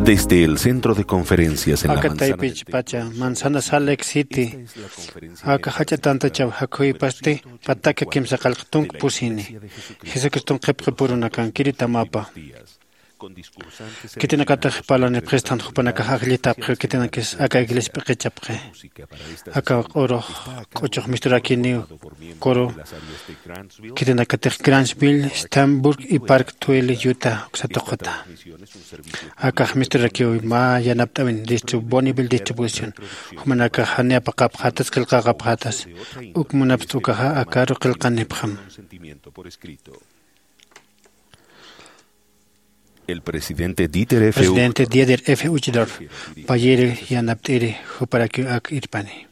Desde el centro de conferencias en la Manzana Salt City, Akahacha Tanta Chavhakui Pasti, Pataka Kimsa Kalktung Pusini, Jesucristo Kepuruna Kankiri Tamapa. Kitina Katapala ne Prestan Hupanaka Haglita, Kitina Kis Aka Iglis Pekechapre, Aka Oro, Kochok Misturakini, Koro, Kitina Katek Granville, Stamburg y Park Tueli, Utah, Xatokota. Aka Misturakio, Ma Yanaptavin, Bonneville Distribution, Humanaka Hania Pakap Hatas Kilkagapatas, Ukmunapstukaha, Akaro Kilkanipham. El presidente Dieter F. Uchtdorf, Payere Yanaptiri, Huparakio Ak Irpani.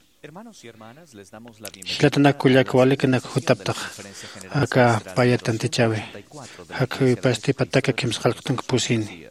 Hlatana Kuliakwale Kanak Hutaptak, Aka Payatantichave, Haku Pasti Pataka Kims Halktung Pusini.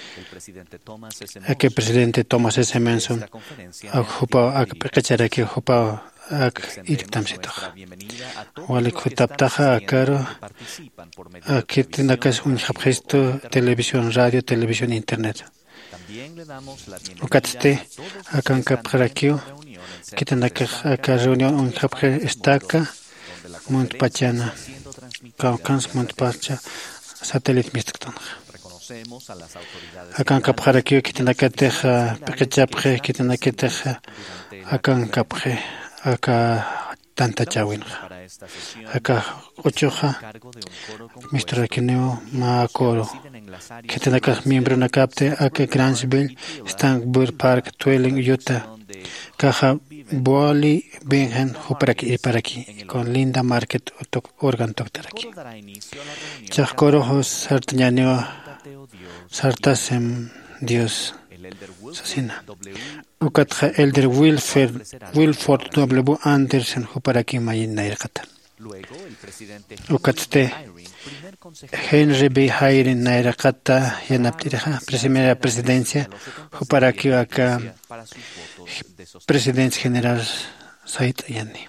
Ake presidente Thomas S. Manson, Ak Hupa Ak Pekacharaki Hupa Ak Irtamsitach. Walik Hutaptaja Akaro, Akitinakas un Habgesto, televisión, radio, televisión, internet. Ukatste, Akankaprakio, Kitanaka Aka reunión un Habge Estaca, Montpachana, Kaukans Montpacha, satélite Mistakton. Akankaprakio, Kitanakateja, Pekachapre, Kitanaketeja, Akankapre, Aka Tanta Chawin. Aka Ochoja, Mr. Akineo, Maakoro, Kitanaka miembro Nakapte, Aka Granville, Stanburg Park, Twelling, Utah, Caja Boali, Bengen, Huparaki y Paraki, con Linda Market, Organ Doctor aquí. Chakoro, Sartañaneo, Sartasem, Dios, Sasina. Ukatja Elder Wilford W. Anderson, Huparaki Mayin Nairkatan. Ukatste Henry B. Hayrin Nairakata, Yanaptiraja, primera presidencia, Huparaki Aka, presidente general Said Yani.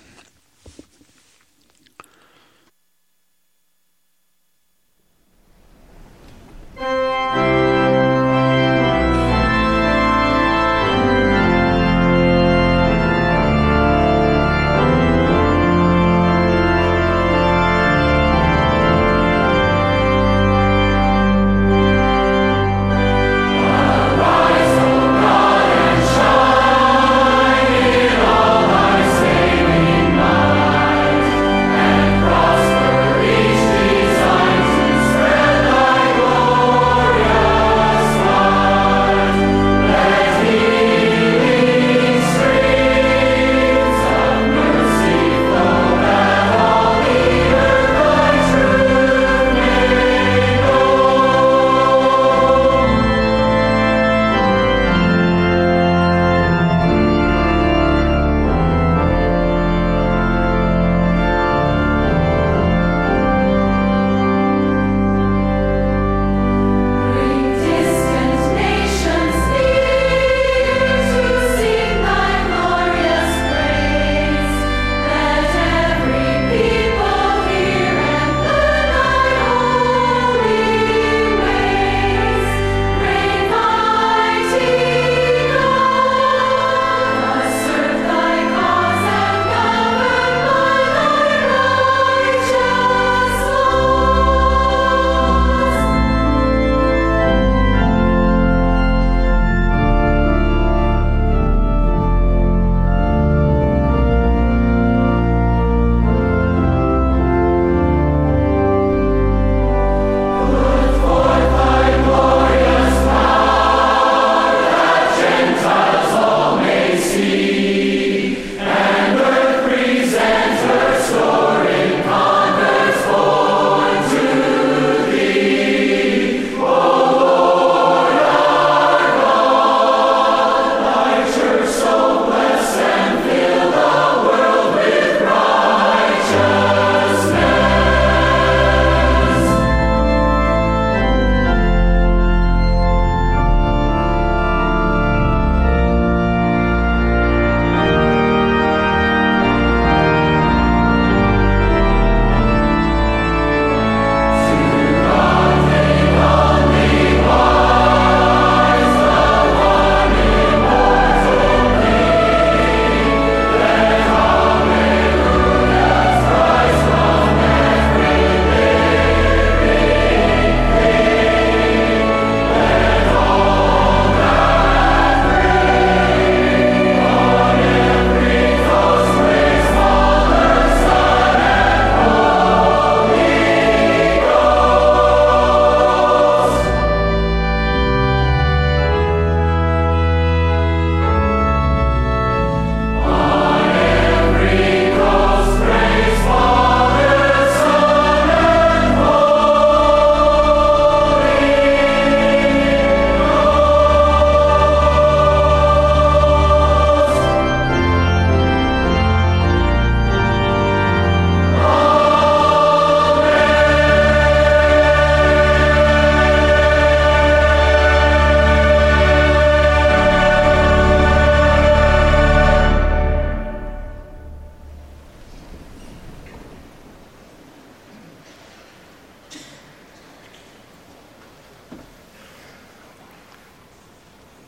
Arise, O God, and shine in all thy saving.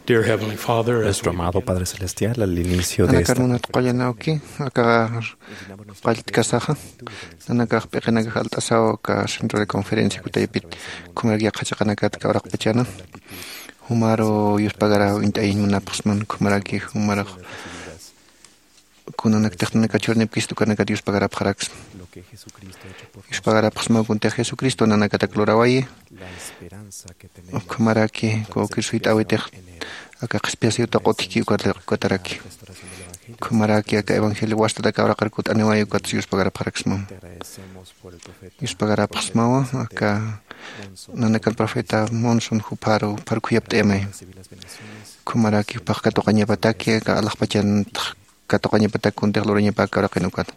Dear Heavenly Father, Nuestro amado Padre Celestial, al inicio de esta Humaro yuspagara intayin munapasman kumaraki humaro kunanak technika chornep kistukanaka yuspagara pharax yuspagara pasma kunte Jesucristo nanakata glorawaye kumaraki ko kisuita awite aka qispiasio taqotiki ukataraki kumaraki aka evangelio wasta da kabra qarkut anewayo kat yuspagara pharaxman yuspagara pasmawa aka Nanakal profeta Monson Huparo Parkuyap Teme Kumaraki Pakatokaña Pataki, Alapachan Katokaña Patakun, Terlorina Pakarakinukat.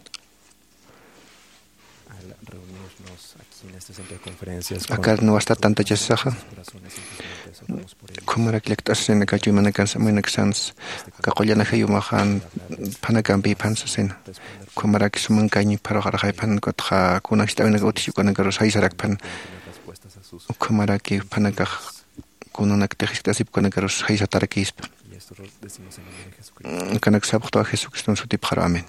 Acá no está tanta yasaja. Kumaraki lectas en la Kajumanakas, Minaxans, Kakoyana Hayumahan, Panakampi Pansasin. Kumaraki Sumankani Parahapan Kotha, Kunakstavina Gotishukanagaros Haisarakpan. Kumaraki Panakaj Kunanak Textasip Kanakaros Haisatarakisp. Kanak Sabto a Jesucristo en su tip Haramen.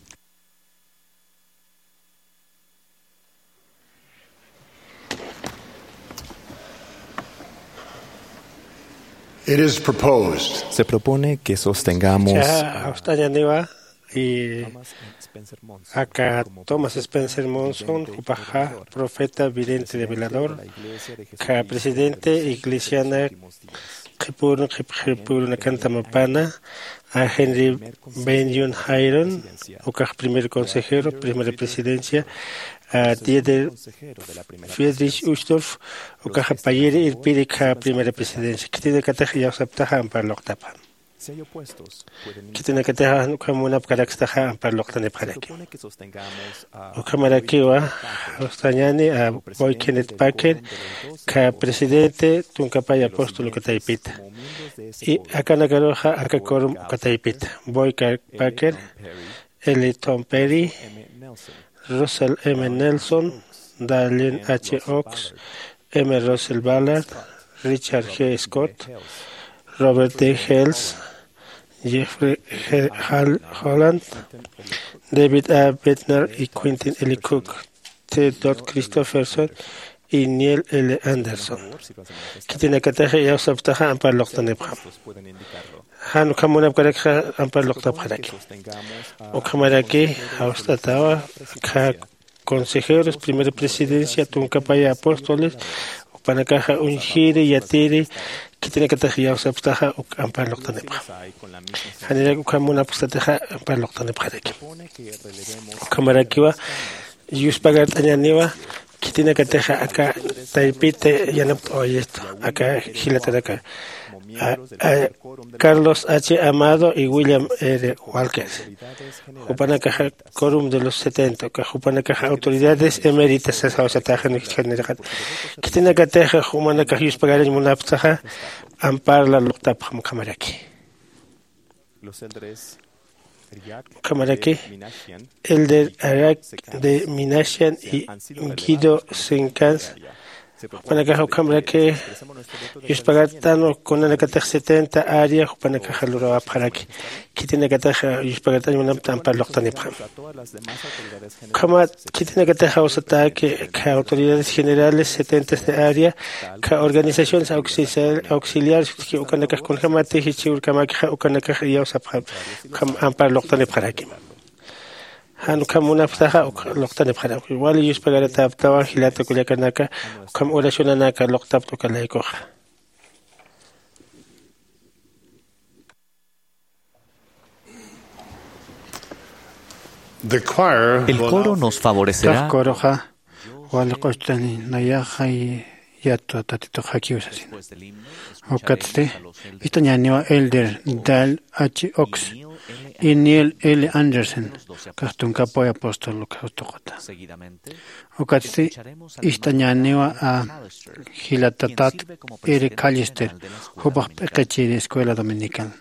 Se propone que sostengamos y acá Thomas Spencer Monson, Upaja, profeta vidente revelador, que presidente iglesiana Kipurna Cantamapana, a Henry Benjamin Hiron, Ucaj primer consejero, primera presidencia, a Dieter Friedrich Ustorf, Ucaj Payeri Irpirica, primera presidencia, que tiene que tejer ya aceptaja para Loctapa. Que tiene que tener como una característica para lo que para aquí. O cámara aquí va, Ostañani a Boy Kenneth Packer, que presidente de un capay apóstolo que taipita. Y acá en la caroja, acá corum que taipita. Boy Packer, Eli Tom Perry, Russell M. Nelson, Darlene H. Ox, M. Russell Ballard, Richard G. Scott, Robert D. Hales, Jeffrey Holland, David A. Bettner y Quentin L. Cook, T. Christopherson y Neil L. Anderson. Que tiene que tener ya sabtaja ampar loktanebra. Han kamuna pareja ampar loktaparaki. O kamaraki austatawa ka consejeros, primera presidencia, tuncapaya apóstoles, panakaja un gire y atiri. Que tiene que tejer sabtaja ampar loktanebra. Hanira kamuna pustataja ampar loktanebra aquí. Kamaraki wa yuspagat añaniwa que tiene que tejer acá taipite yanap oye esto acá gilataraka. Carlos H. Amado y William R. Walker. Jupanakaja Quórum de los 70, Jupanakaja Autoridades Eméritas, que tiene que tejer Jumanakaja Yuspagar y Munaptaja, ampar la Loctap Kamaraki. Kamaraki, el de Arak de Minashian y Guido Sencans. Panakaja Kamaraki, Yuspagatano con la Catej 70 área, Panakaja Lura Paraki, que tiene que tejer Yuspagatano y Munaptan para Loctanipam. Kamat, que tiene que tejer Osatake, que autoridades generales 70 de área, que organizaciones auxiliares, que Ukanaka con Kamati, Hichur Kamaka, Ukanaka y Osapam, para Loctaniparakim. Han kamuna ptaha loktan phara wali yus pagara taptawa hilata kuliakanaka kam orationanaka loktap to kalaiko. El coro nos favorecerá. Koroja wal qostani nayahay yato tatito hakiusasin. Okatste itañaniwa elder Dal H. Ox y Neil L. Anderson, Castun Capo y Apóstol Castocota. Ocatsi Istañanewa a Gilatatat Eric Callister, Hobach Pecachi de Escuela Dominical.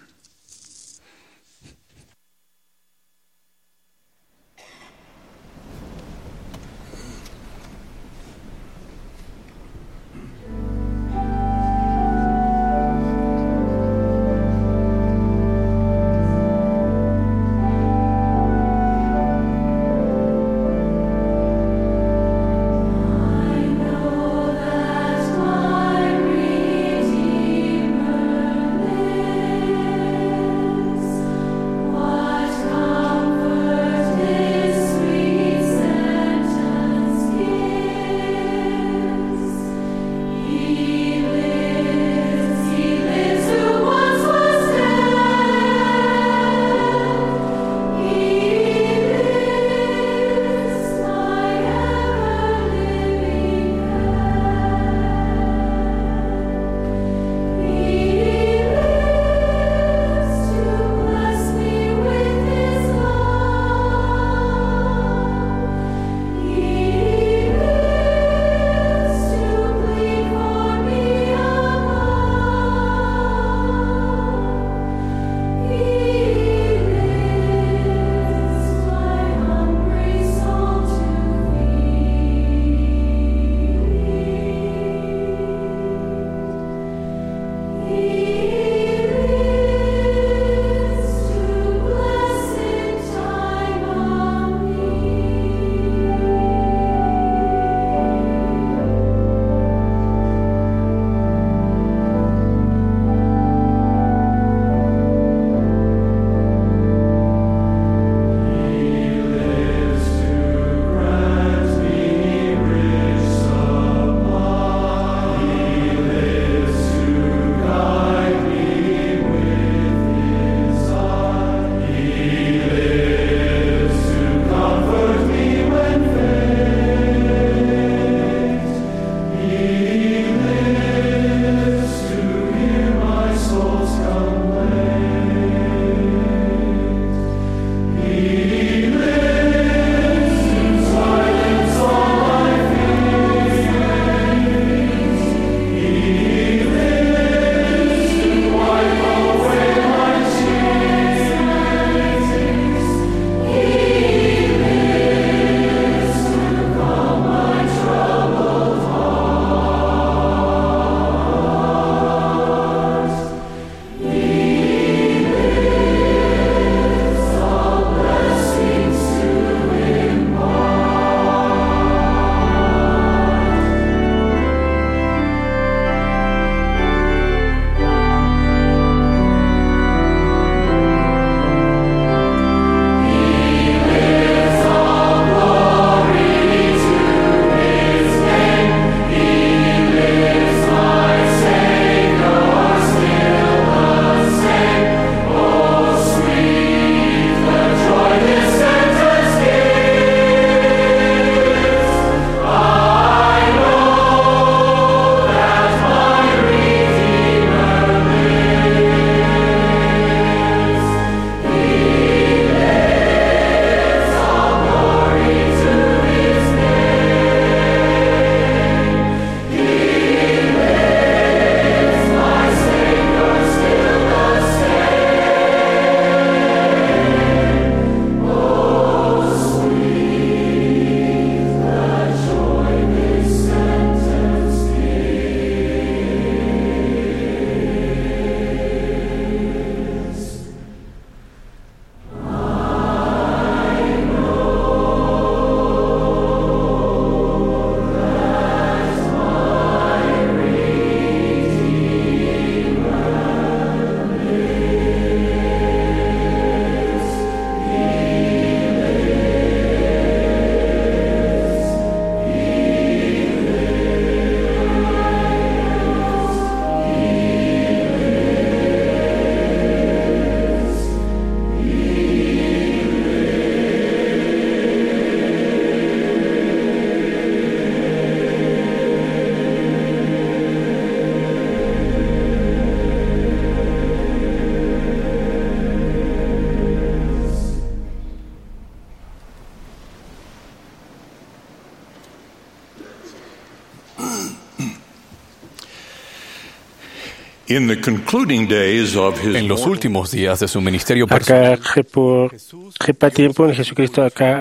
En los últimos días de su ministerio personal, Jesucristo acá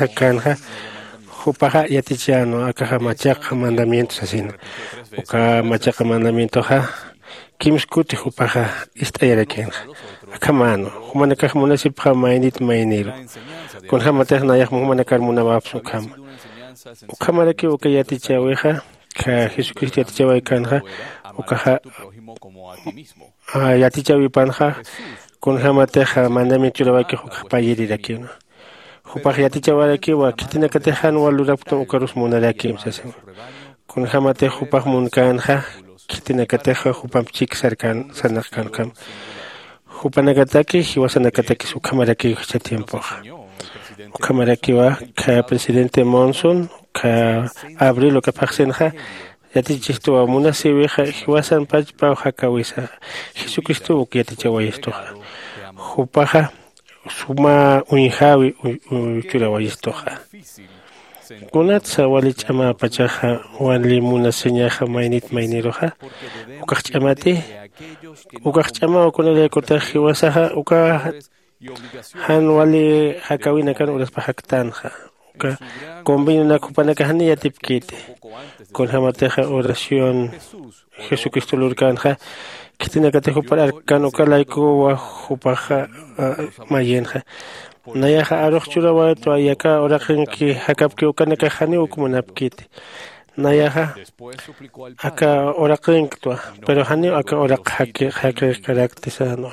Jupaja yatichano acá machaca mandamientos así. Acá machaca mandamiento ha kimskuti jupaja istayaraken. Acá mano, humanakaj municipal mainit mainiro. Con hamater nayak humanakar munabapsu kam. Ukamaraki ukayatichaweja, ka Jesucristo yatichawaikanha, ukaha yatichawipanja, con hamateja mandamiento lawaki hukapayiri Jupaj yatichawaraki wa kitina katejan walurapto ukarus munaraki msasen. Kun hamate jupaj munkanja kitina kateja jupam chik sarkan sanarkan kam. Jupanakataki hiwasanakataki su kamaraki cha tiempo. Kamaraki wa ka presidente Monson ka abril ka paksenja yatichisto wa munasiweja hiwasan pachpa hakawisa. Jesucristo yatichawayisto. Jupaja suma unjawi churawayistoja. Kunatsa walichama pachaja wali munaseñaja mainit mainiroja. Ukachmati ukachama ukunale kotaji wasaja uka han wali hakawina kan ulas pajaktanja. Uka combina na kupanakahani yatipkite. Con hamateja oración Jesucristo lurkanja. Kitina katejo para kano kalaiko wa jupaja mayenja. Nayaja arroz churawa to ayaka orajen ki hakapki ukanaka hani ukumanapkite. Nayaja aka orajen to pero hani aka orak hake karaktisano.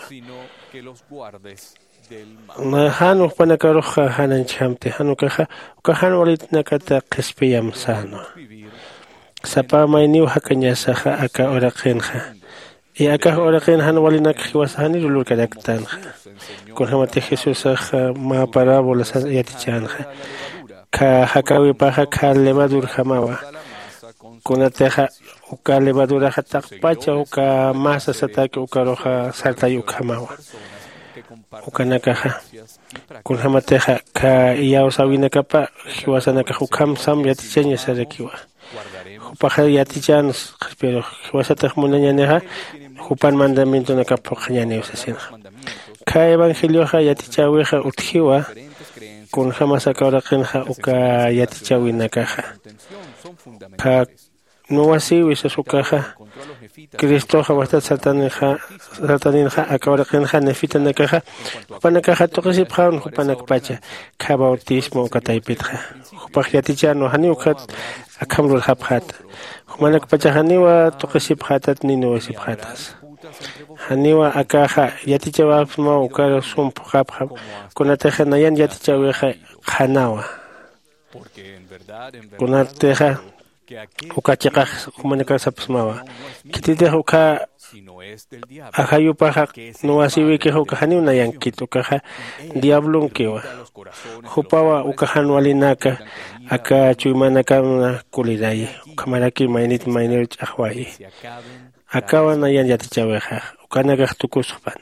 Hanu panaka roja hanan chamte hanu kaja ukahan walit nakata qespiyam sano. Sapa mainiu hakanyasaja aka orajenja. Y acá ahora que han walido que was han ido lo que tan con hamate Jesús ma parábolas yatichan ka hakawi paja ka levadura jamawa con ateja uka levadura hatak pacha uka masa sataki uka roja salta yukamawa uka nakaja con hamateja ka ya usawina kapa hiwasana ka hukam sam yatichan sarekiwa paja yatichan pero hiwasata munañaneja Jupan mandamiento na kapokañane usasina. Ka evangelio ha yatichaweja utjiwa kun jamás akaurakenja uka yatichawina kaja. Ka no así wisa sukaja. Cristo ha basta sataninja akaurakenja nefita na kaja. Jupanakaja tokisi praun jupanakpacha ka bautismo ukataipitja. Jupak yatichano hani ukat akamrul haphat. Humanak pachahaniwa tokisi phatat nino esi phatas. Haniwa akaja yatichawa ma ukara sum phapha kunateja nayan yatichaweja hanawa. Kunateja ukachaka humanaka sapsmawa. Kitite uka ahayu paja no asiwi ke uka haniu nayan kitu kaja diablon kewa. Hupawa uka hanwalinaka aka chuimanaka kulirai kamaraki mainit mainer chahwai akawa nayan yatichaweja ukanaga tukuspan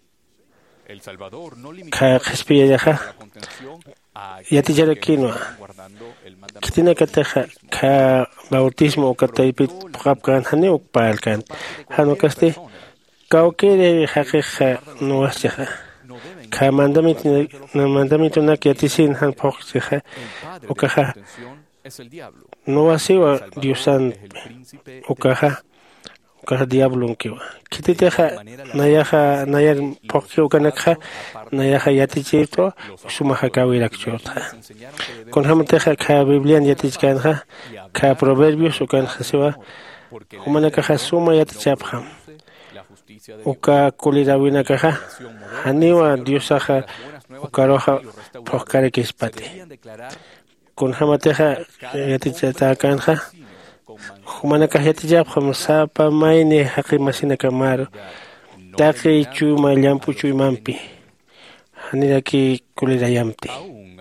ka xpiyaja yaticharekinwa kitina kateja ka bautismo kataipit pqapkan hani ukpalkan hanokasti kaukere haqiqa nuwasja ka mandamiento na kiatisin han poxja ukaja no asiwa diusan ukaja diablo kiwa kititeja nayaja nayar poxja ukanakja nayaja yatichito sumaja kawirakchota con hamateja ka biblian yatichkanja ka proverbios ukanja siwa humanakaja suma yatichapja uka kulirawina kaja haniwa diosaja ukaroja poxkare kispati con hamateja yatichata kanja humanaka yatichapja masapa maine haqi masina kamaro taqi chuma llampu chuymampi haniraki kulirayamti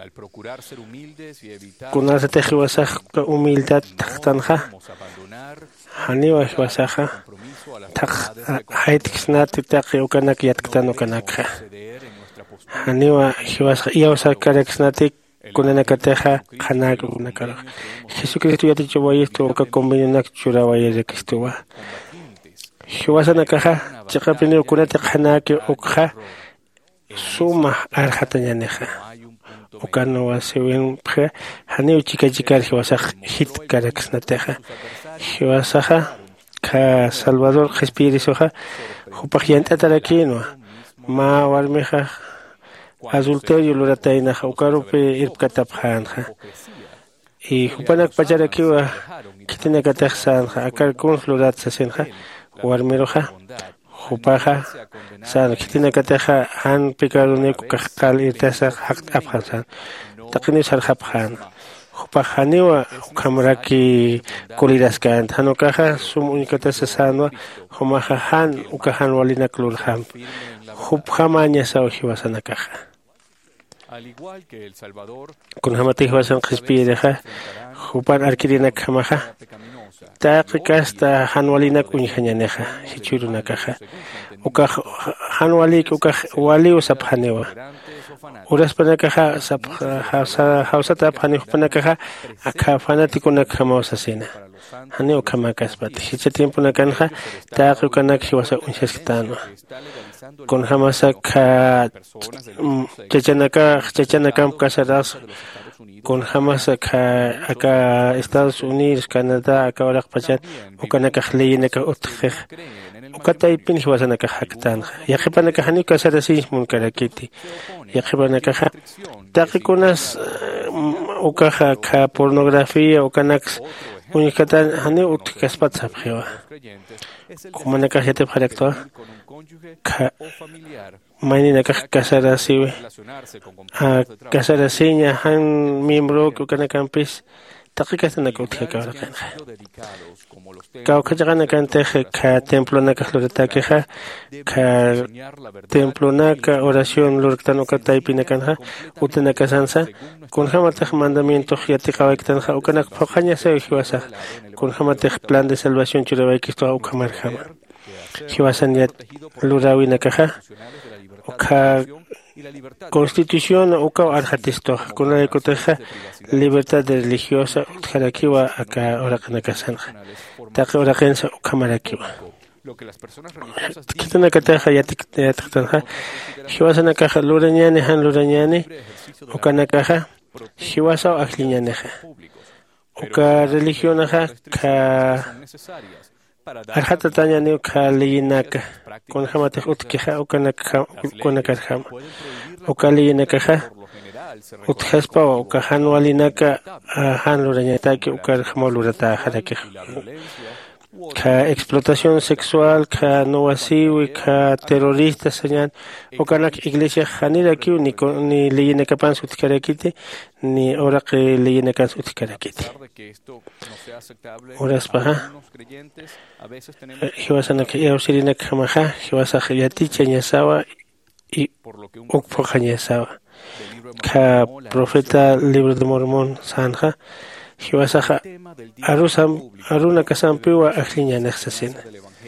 kunasa tejiwasaj humildad tanja haniwa hiwasaja tak haitixnati taqi ukanak yatkatano kanakja haniwa hiwasaj iawsa kareksnati kunanakateja hanak unakara Jesucristo yatichawayisto uka convenionak churawayere kistuwa hiwasana kaha chiqapini ukunati qhanaki ukha suma arhatañaneja ukano wasiwin phe hani chikar hiwasaq hit karaksnateja hiwasaja ka Salvador Jespirisoja jupaq yant'atarakino ma warmija adulterio luratainaja ukarupi irpkatapjanja y jupanak pacharakiwa kitinakataqsanja akarkun luratsasinja warmiroja jupaja san kitinakataja han pikaruniku kaqal irtasa haqt apjansan taqini sarjapjan jupajaniwa ukamraki kuliraskan hanokaja sum unikatasa sanwa humaja han ukahan walinak lurham jupjamaña saujiwasanakaja con hamati hiwasan qispireja jupan arkirinak hamaja taqikasta hanwalinak unijañaneja hichurunakaja uka hanwalik uka wali usaphanewa uraspanakaja hausata aphanejpanakaja akha fanatikunak hamawsasina hani ukamakaspat hicha tiempo nakanja taqukanak hiwasa unchaskitano con hamasa ka chachanakam casadas con hamasa ka acá Estados Unidos Canadá acá ahora pachan ukanaka leyinaka utkhej ukataipin hiwasanaka haktan yaqipanaka hani casarasi munkarakiti yaqipanaka taqikunas ukaja ka pornografía ukanax unikatan hani utkaspat sabjewa kumanaka jete pharekto ka maininaka casarasi casarasiña han miembro ukanacampis taqikanaka utkaka Kaukajanakante ka templo naka luratakeja ka templo naka oración lurtanoka taipinakanja utanaka sansa con hamataj mandamiento yatiqawaykitanja ukanak phoqaña hiwasa con hamataj plan de salvación churawaykista ukamarjama hiwasan yat lurawinakaja uka Constitución uka arjatisto con la ecoteja libertad religiosa utjarakiwa aka orakanakasanja taqa orakensa ukamarakiwa kitanakateja yatikatanja hiwasanakaja lurañani han lurañani ukanakaja hiwasa ajliñaneja uka religionaja ka arjata tañani ka leyinaka con hamate utkeja ukanaka kunakarjam ukaliyinakaja utjaspa uka hanwalinaka hanlurañataki ukarjamolurata jarake ka explotación sexual ka nowasiwi ka terrorista señal ukanak iglesia haniraki ni leyinakapan utkarakiti ni oraqi leyinakan utkarakiti uraspaja hiwasanaka yawsirinaka hamaja hiwasaja yaticha ñasawa y ukpojañasawa ka profeta libro de Mormón sanja hiwasaja aruna kasampiwa ajliñanaqsasina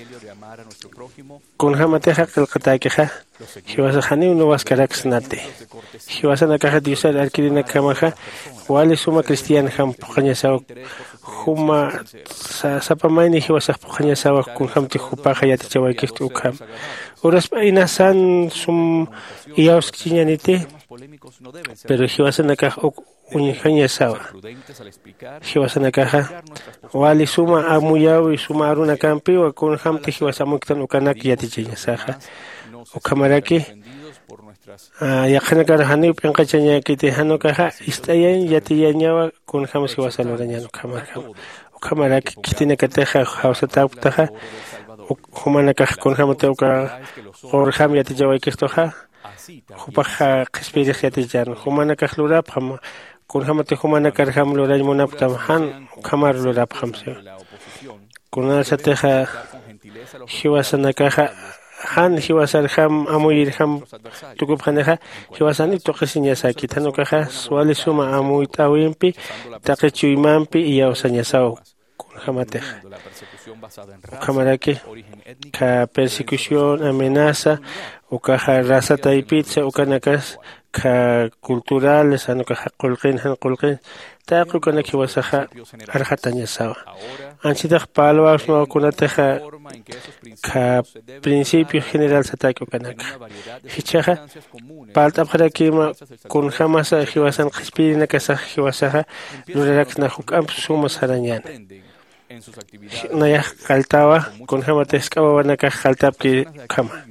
con hamateja qilqatakeja hiwasaja ni uno waskaraksnate hiwasanakaja diosar arkirinak wali suma cristiana ham pojañasawa huma sapamaini hiwasaj pojañasawa kun hamti hupaja yatichawaykifti ukham uraspa inasan sum iyawskchiñanite pero hiwasanakaja unijañasawa hiwasanakaja wali suma amuyawi suma aruna kampiwa kun hamti hiwasamuktan ukanak yatichañasaja ukamaraki yaqhanakara hani pinqachañakiti hanokaja istayan yatiyañawa kun hamas hiwasalurañano ukamaraki kitinakateja hawsataptaja humanakaja kun hamate uka orham yatichawaykistoja hupaja qispirij yatichan humanakaj lurapjam kun hamate humanakarjam lurañmunaptam han ukamar lurapjamse kunalsateja hiwasanakaja han hiwasarjam amuyirjam tukupjaneja hiwasani toqisiñasaki tanokaja suali suma amuytawinpi taqichuymanpi iyawsañasaw kunhamateja ukamaraki ka persecución amenaza ukaja rasataipitsa ukanakas ka culturales anukaja qulqin han qulqin taco con aquí wasaja arjataña sawa. Anchita palwa no kunateja ka principio general sataki kanaka. Hichaja palta para que con jamás hiwasan qispirina kasa hiwasaja lurarak na hukam suma sarañan. Naya kaltawa con jamateskawa wanaka kaltapki kama.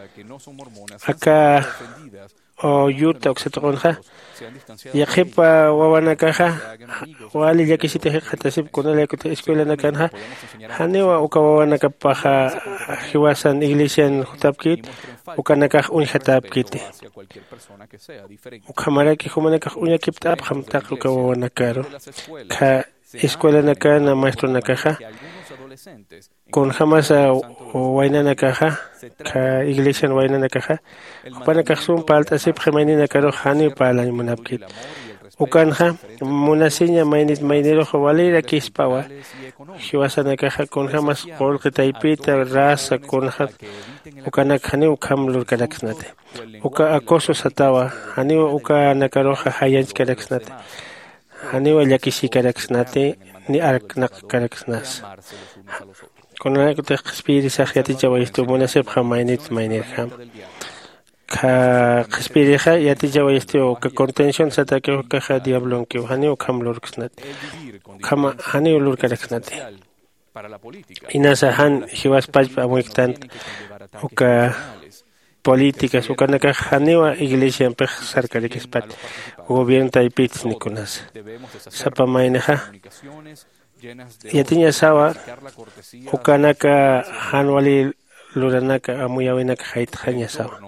Acá o yuta oxetoconja yaqipa wawanakaja wali yakisita hatasib kunala kuta escuela nakanja hanewa uka wawanakapaja hiwasan iglesian hutapkit ukanakaj unhatapkit ukamaraki humanakaj unyakiptap hamtak uka wawanakaro ka escuela nakana maestro nakaja con jamás wainana caja ka iglesia wainana caja para que son palta se premanina caro hani para la munapkit ukanja munasiña mainero jawalera kispawa hiwasana caja con jamás por que taipita raza con ukana khani ukamlur karaksnate uka acoso satawa hani uka nakaroja hayanch karaksnate hani wallakisi karaksnate ni arknak karaksnas con la que te respires sajiati jawaistu munasib khamainit mainirham ka respiriha yati jawaistu ka contention satake ka diablon ki hani ukhamlur ksnat khama hani ulur karaksnat inasa han hiwas paj amuiktan uka políticas ukanaka haniwa iglesia empej sarkari kispat gobierno taipits nikunas sapa mainaha yatiña sawa ukanaka hanwali luranaka amuyawinaka haitjaña sawa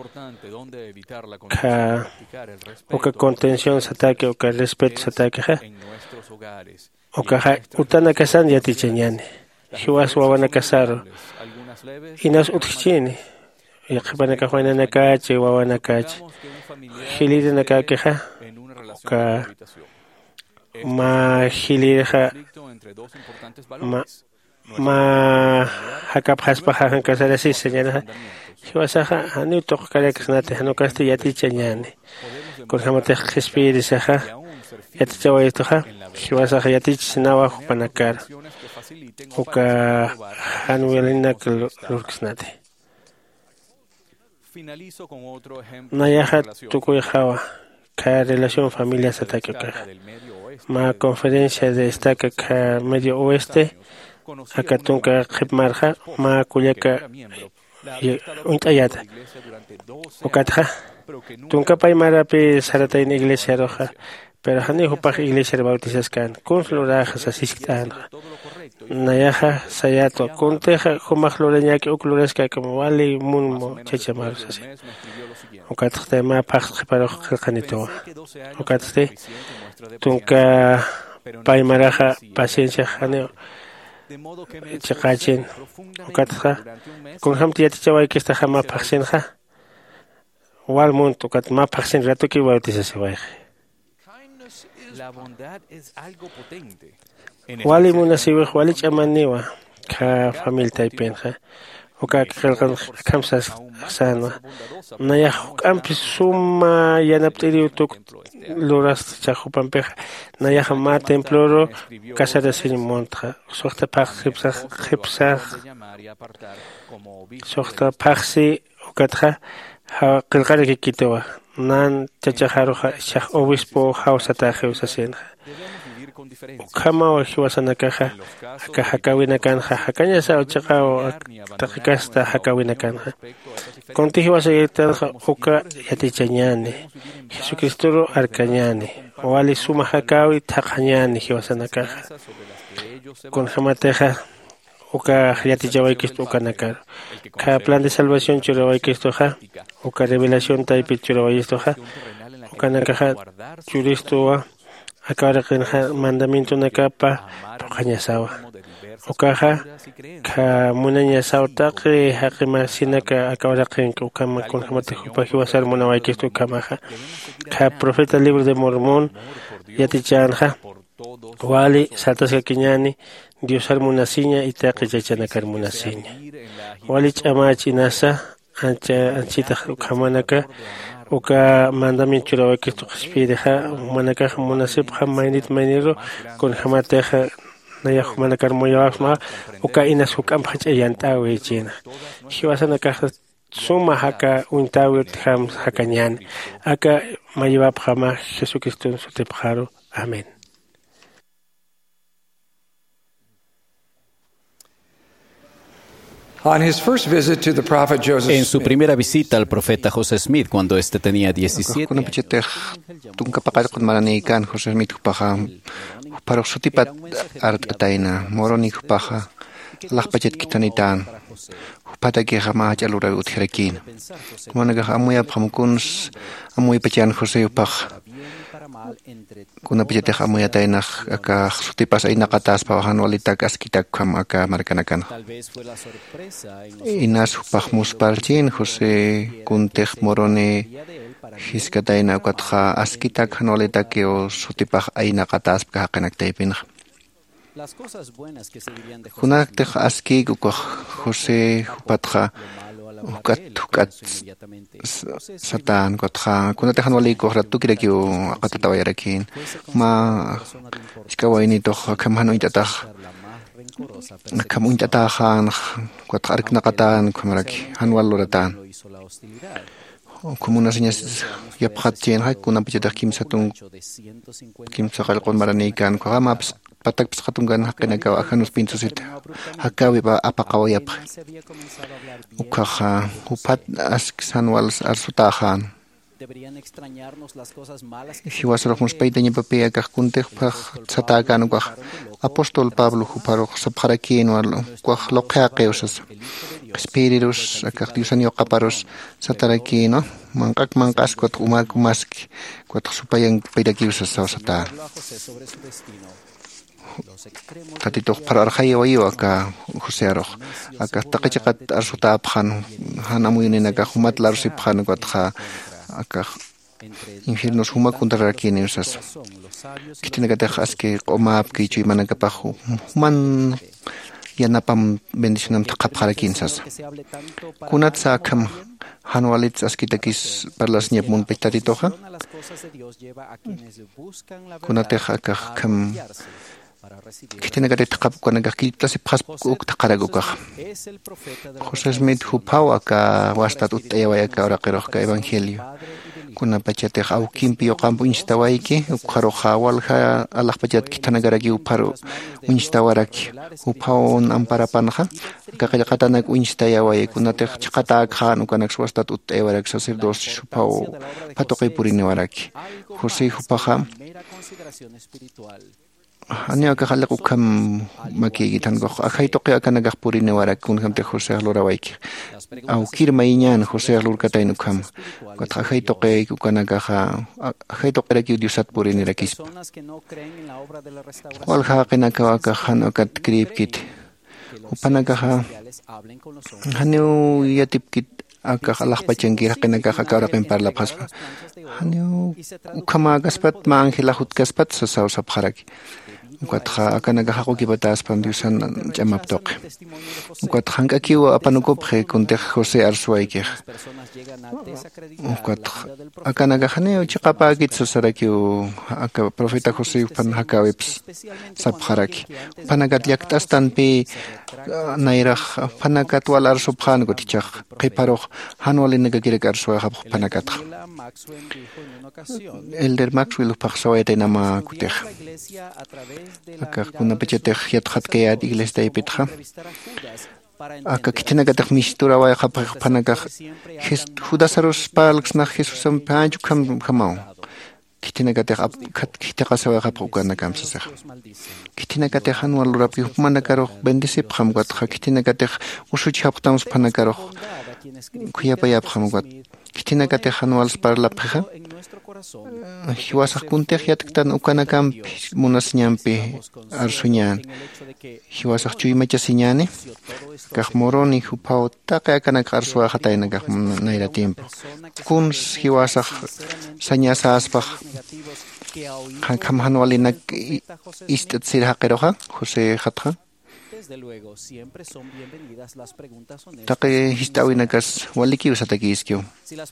ka uka contención satake uka respeto satake ha uka utanaka san yatichañane hiwas wawanaka saro inas utchini yaqipanaka juananaka che wawanaka hilirnaka keja uka ma hilirja ma hakap haspa hakan kasara si señana hiwasaja hanu toqkaraksnate hanu kasti yati chañane con jamate respire saja yati chawaitoja hiwasaja yati chinawa panakar uka hanu yalina lurksnate nayaja tukuyajawa ka relación familia satake ma conferencia de destaca ka medio oeste akatunka khipmarja ma kuyaka untayata ukatja tunka paimara pe sarata en iglesia roja pero hani hupaj iglesia bautizas kan kun floraja sasistan nayaja sayato kunteja humaj loreñaki ukloreska como vale munmo chechamar sasi ukatja ma paj para khanito ukatja tunka paimaraja paciencia haneo chaqachin ukatja con hamti yatichaway que está jama paciencia walmont ukat ma paciencia rato que bautizase way la bondad es algo potente wali munasibe wali chamaniwa ka famil taipenja uka khalqan khamsas sana naya ampi suma yanaptiri utuk loras chahupampeja naya ma temploro casa de sinimontra sohta paxipsa sohta paxi ukatja ha qilqara kikitewa nan chachajaroja shah obispo hausata jeusasen ukama wa hiwasana kaja aka hakawina kanja hakaña sa uchaqao takikasta hakawina kanja konti hiwasayetanja uka yatichañane Jesucristo arcañane wali suma hakawi taqañane hiwasana kaja con jamateja uka yatichaway kisto ukanakar ka plan de salvación churaway kisto ja uka revelación taipi churaway kisto ja ukanakaja churisto akara mandamiento nakapa toqañasawa ukaja ka munañasawa taqi haqima sinaka akara ukama con jamate hupajiwasar munaway kisto kamaja ka profeta libro de Mormón yatichanja wali satasqa kiñani Dios armunasiña y taqi chachanakar munasiña wali ch'amachi nasa anchita kamanaka uka mandamiento lo que esto expide manaka munasib mainit mainiro con hamateja naya manakar moyasma uka inas ukam hachayanta wechina hiwasana ka suma haka untawit ham hakanyan aka mayibab hama Jesucristo sutepjaro amén. En su primera visita al profeta José Smith, cuando este tenía 17 kuna pijete hamuya tainah aka sutipas ay nakatas pawahan walita kaskitak kam aka markanakan inas upah muspalchin Jose kunteh morone hiskataina ukatha askitak hanolita keo sutipah ay nakatas pakahakinak taipin kunak teh aski ukah Jose upatha ukat satan kotha kuna tehan wali ko ratu kira kyo akatatawa yarakin ma iskawa ini toh kamhano itatah kamu itatah kot arik nakatan kumaraki hanwal loratan kumuna senyas yaphat chen hay kuna pijadah kim sakal kon maranikan ko maps patak pskatunggan hakena ka akhanus pintusit hakawi ba apakawayap ukha upat assanwal arsutahan hiwasro muspaitanya papea ka kunteh pa satakan ko apostol Pablo huparo sabharakin wal ko loqaqeusas espiritus akaktiusan yoqaparos satarakino mangkas kot umask kot supayang paidakiusas sata tatito para arhayo wayo aka Jose Aroj aka taqachiqat arsuta aphan hanamuyni naka humat larsip khan kotha aka infiernos huma kuntararkini usas kitinaga aske qomap kichi manaka pahu man yanapam bendicionam taqapqarakin sas kunat sakam hanwalits askitakis parlas nyapmun petatitoja kunat aka kam kitinaga taqap kana kiltas pas uk taqaraguka José Smith hupawa ka wastat utayawaya ka oraqeroq ka evangelio kuna pachate au kimpio campo instawaiki ukharoja walja alaj pachat kitanagaraki uparo instawaraki upaon amparapanja kaqallaqatanak instayawaya kunate chqata khan ukanak wastat utayawarak sacerdote upao patoqi puriniwaraki José hupaja Anya ka khalaq ukam makigitan ko akhay toqi akanagaq puriniwarak kun kamte José Lorawaiki au kirmainyan José Lur katay nukam kat akhay toqi ukanagaqa akhay toqiraki diosat purinirakis wal haqinaka ka khan akat kripkit upanagaqa hanu yatipkit aka alaj pachangir haqinaka kawaraqin parla phaspa hanu ukama gaspat ma angela hutgaspat sasaw sabharaki ukatha akanaga haqo kibatas pandiusan chamaptoq ukatha hankakiwa apanukopre kunte José Arzuaike ukatha akanaga haneo chiqapakit sasaraki aka profeta José pan hakawips sabharaki panagat yaktastanpi nairaj panagat wal arsubhan gotichaq qiparoq hanwalinaga kirek arsua hab panagat Elder Maxwell paxawayta nama kutej aka kuna pechetej yathat kayat iglesia ipitja aka kitinagatej mistura waya qapaq panaga Judasaros palxna Jesusam panchu kamau kitinagatej kitaqasawa qapqukana kamsasaj kitinagatej hanwal rapi manakaro bendisip qamqat kitinagatej usuchi haptamos panakaro kuyapayap qamqat kitinagatej hanwal parla pja hiwasaq kuntej yatktan ukanakam munasñampi arsuñan hiwasaq chuymacha siñani kaq moroni hupao taqay akanak arsua hatayna kaq nayra tiempo kun hiwasaq sañasaspaq kam hanwalinak istatsir haqeroja José hatja Taqe histawinakas waliki usatakiskio.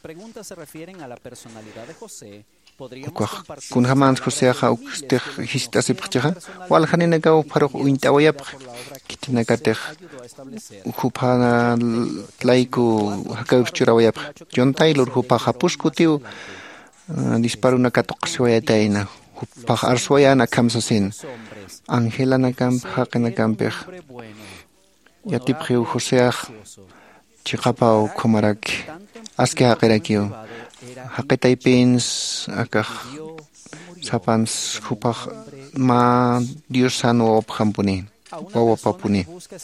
Kun hamans Joseaja ukstej histasipchaja, walhaninaka parok uintawayap, kitinakatej ukupana tlaiku hakauchurawayap, John Taylor hupaja puskutiu disparuna katoqsiwayataina, hupaja arswayana kamsasin, Angela nakam hakinakampej, yatipjiu Joseaj, chiqapau kumarak, aske haqirakio. Haqqitaipins akaq sapans hupaq ma Dios sano ophampuni wawapapuni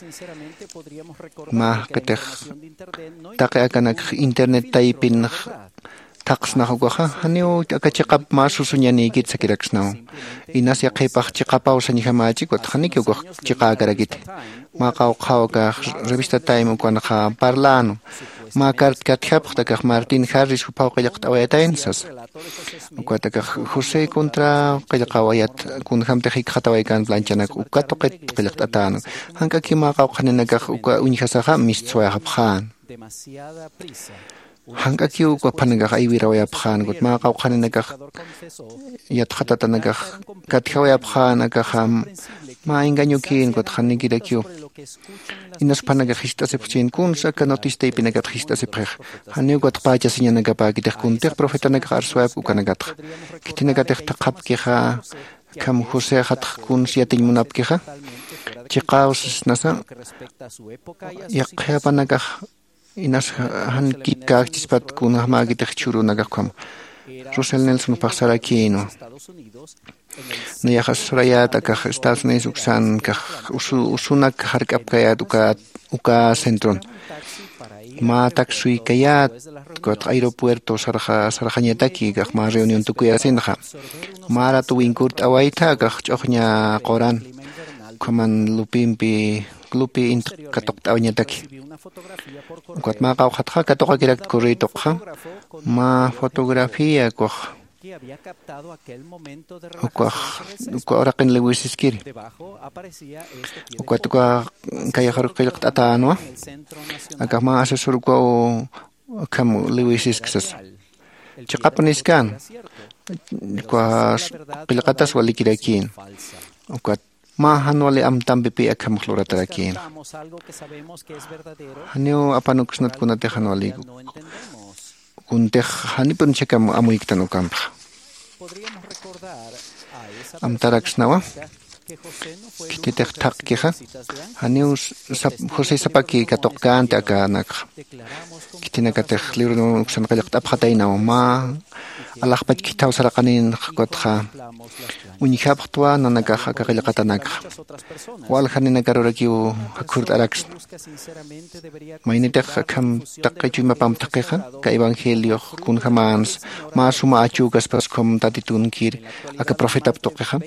ma qitaq taqi akanak internet taipin taqsna huqaqa haniu akachiqap ma susuñani kit sakiraksnao inas yaqipaq chiqapaw sanihamachi kot haniki uqaq chiqaqarakit ma qawqa revista Time ukanaqa parlano ma katjapq Martin Harris hupaw qillaqt'awayataynasas uqataq Jose contra qillaqawayat kunhamtaq hiqhatawaykan planchanak uqatoqet qillaqt'atano hankaki ma qawqhaninakaq uqa uñihasaqa mistzwayaqapqan hankaki uqa phanakaq aywirawayapqan gut ma qawqhaninakaq yatqhatatanakaq katjawayapqanakaq ma engañukin gut hanikirakiu inas phanakaq histasipchin kunsa ka notista ipinakaq histasipqej haniu gut pacha siñanakapa kitaq kuntaq profetanakaq arswayap ukanakaq kitinakataq taqapkiqa kam Jose hatq kun siyatinmunapkiqa chiqaws nasa yaqhapanakaq inas han kitkaq chispat kun hamagitaq churunakaq kam Russell Nelson paxarakino Niyajas Surayat akaj Estados Unidos uksan kaj usunak harkapkayat uka centron ma taksui kayat kot aeropuerto sarjañataki kaj ma reunión tukuyasinja mara tuwinkurt awaita kaj ch'oqña qoran kaman lupi int katoqt'awañataki kot ma qawqatqa katoqa kirak kurritoqja ma fotografía koj Uqaqin Lewisiskiri Uqatuqa kayajar qillaqt'atano akama asesor uqau kam Lewisiskisas chiqapaniskan uqa qillaqatas walikirakin uqat ma hanwali amtampipi akam khloratarakin haniu apanuksnat kunate hanwali kuntej hanipun chakam amuiktanu kampa amtaraksnawa kititej taqkiqa haniu Jose sapaki katoqqanta akanak kitinakatej libro uksan qillaqt'apqataynaw ma alaqpach kitaw saraqanin qotqa uñihapqtwa nanakaq qillaqatanak walhaninakarorakiu hakurt araks maynitej kam taqqichu mapam taqqiqa ka evangelio kun jamans ma suma achukas paskom tatitunkir aka profeta ptoqqa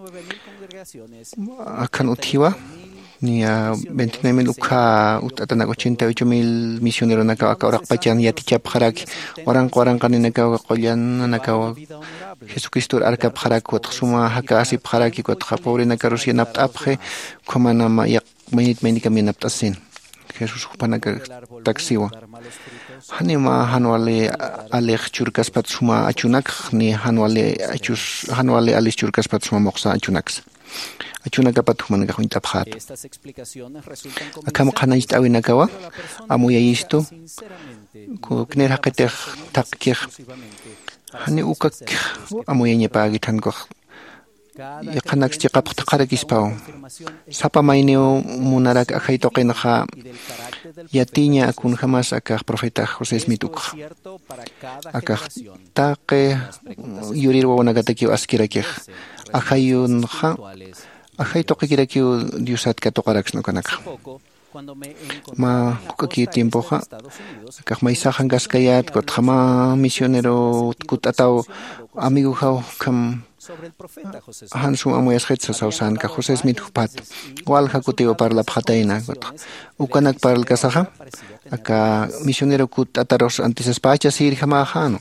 akan uthiwa ni 29,000 ukha utatanak 88,000 misionero naka oraqpachan yatichapqarak warang qaninaka qollan naka Jesucristo arkapqarak suma haka asipqaraki qotqa pobre naka Rusia napt'apqe khomana ma yaq maynit naptasin Jesus panaka taksiwa hanima hanwale alej churkaspat suma achunak ni hanwale alis churkaspat suma moqsa achunaks achunakapat humanaka huntapqat akam qanayt awinakawa amuyayisto kukner haqetej taqkej hani ukak amuyañapagi thankoq yaqanak chiqapqtaqarakispaw sapamayneu munarak ajaytoqinqa yatiña kun jamas akaq profeta José Smith ukqa akaq taqe yurir wawanakatakiw askirakej ajayunqa ajaytoqikirakiw Diosat katoqaraksno kanaka ma kukaki tiempoqa akaq maysajan kaskayat kotqama misionero kutataw amigo haw kam Hansu amuyas sausan ka José Smith hupat walha kutiwa parlapqatayna ukanak paralkasaqa acá misionero kut ataros antes espacha sir jamajano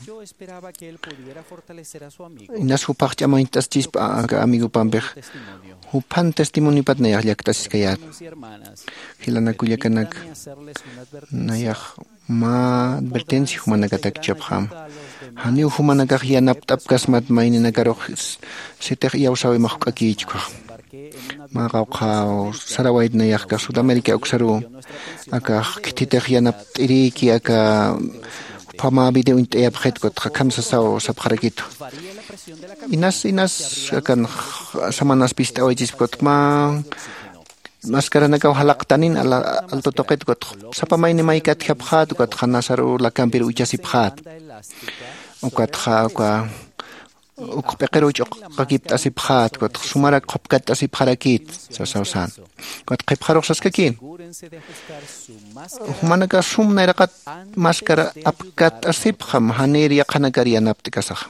inas hupach chamaintas chispa acá amigo pambej hupan testimonio patne yaktas kayat hilana kuyakanak nayak ma advertencia humanakatak chapham hani humanakak yanap tapkasmat maini nagarok sitek yawsawi mahkakichko Maqawqa Sarawayt nayaqqa Sudamérica uksaru aka kititaq yanap t'iriki aka pama video int'ayapqit kutqa kamsasaw sapqarakito inas akan samanas pista oychis kutma maskaranaqa halaqtanin alto toqit kutqa sapamayni maykat khapqat kutqa nasaru lakampir uchasipqat ukatqa ukpeqero uqaqip asipqat kut sumara qopkat asipqarakit sasawsan kut qipqaroq saskakin humanaka sumnayraqat maskara apkat asipqam haneri yaqanakari yanaptikasaq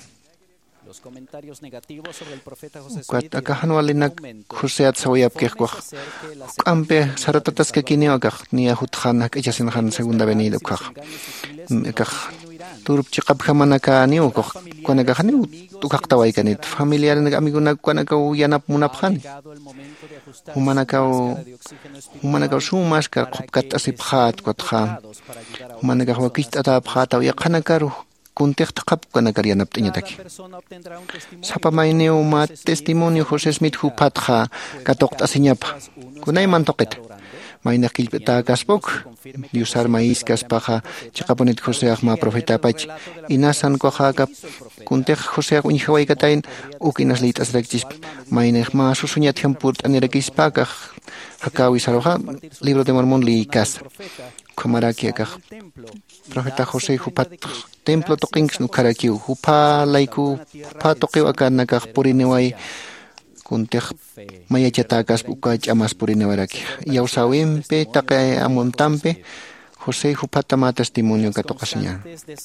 kut akahanwalinak khuseat sawayapqiqquq q'ampe saratataskakiniwakaq niya hutqanak ichasinqan segunda avenida uqaq kaq turup chiqaphamanaka niu kuanaka haniu tukaqtawaykanit familiar amiguna kuanaka yanap munaphan humanaka sumaska qopkat asiphat kutqa humanaka wakistata phata yaqanakaru kuntiqta qapkanaka yanaptiñataki sapamayneu ma testimonio José Smith hupatqa katoqta asiñapa kunayman toqita mayna qillpita kaspuk diusar maíz kaspaqa chiqapunit José ma profeta pach inasan qoqa kuntiq José uñhawaykatayn ukinas litas rakchis mayna ma susuñat hampurt anirakispaqa hakawi saroja libro de Mormón likas kamaraki akaq profeta José hupat templo toqinks nukarakiu hupa laiku hupa toqiu akanaka puriniway kuntiq mayachatakas uka ch'amas puriniwaraki yawsawimpi taqay amontampi José hupata ma testimonio katoqasiña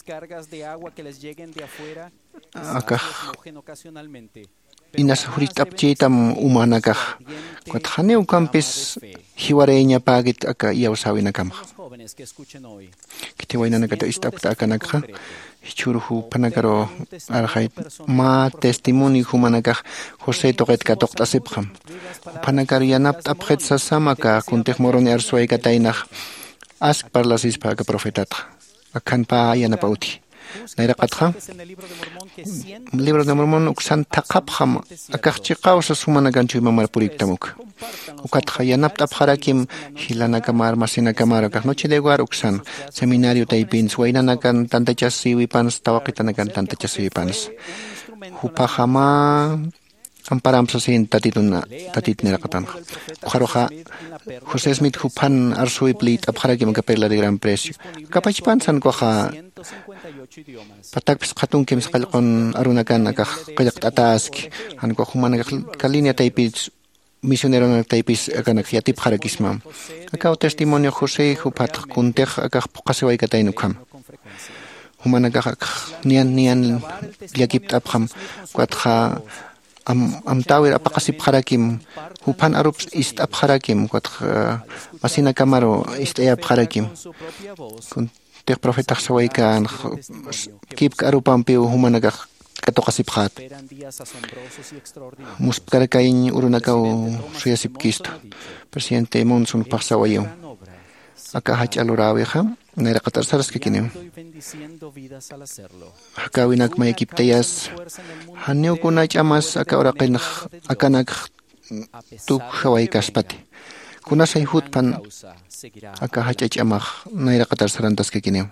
akaq inas huritapchitam umanakaq kuathaneu kampis hiwareña pagit aka yawsawinakam kitiwaynanakata istapta akanakqa hichurhu panakaro arjait ma testimonio humanakaq José toqet katoqtasipqam panakar yanap tapqet sasamaka kuntiq moroni arsuaykataynaq ask parlasispa aka profetata akanpa yanapauti nayraqatqa libro de Mormón uksan taqapqam akaqchiqawsa sumanakanchu imamar puriktamuk ukatqa yanaptapqarakim hilanakamar masinakamar akaq noche de guar uksan seminario taypins waynanakan tantachasiwipanas tawaqitanakan tantachasiwipanas hupaqama amparamsasin tatitniraqatan uqaruqa José Smith hupan arsuiplit apqarakim kapela de gran precio kapachpansan qoqa patakpis qatunkim qalqon arunakan akaq qillaqtataski hanko humanaka kalinia taypis misionero taypis akanak yatip qarakismam akaw testimonio José hupat kuntiq akaq puqasiwaykataynukam humanaka nian yakip apqam kuatqa amtawir apaqasip qarakim hupan arup istap qarakim kuatqa masina kamaro istayap qarakim kuntiq profeta sawaykan kip arupampi humanaka katoqasip qat muspkarakayn urunakaw suyasipkisto presidente Monson paqsawayo aka hach'alurawiqa nayraqatar saraskakinem hakawinak mayakiptayas haniukuna ch'amas aka uraqinaq akanak tukhaway kaspati kunasay hutpan aka hach'ach'amaq nayraqatar sarantaskakinem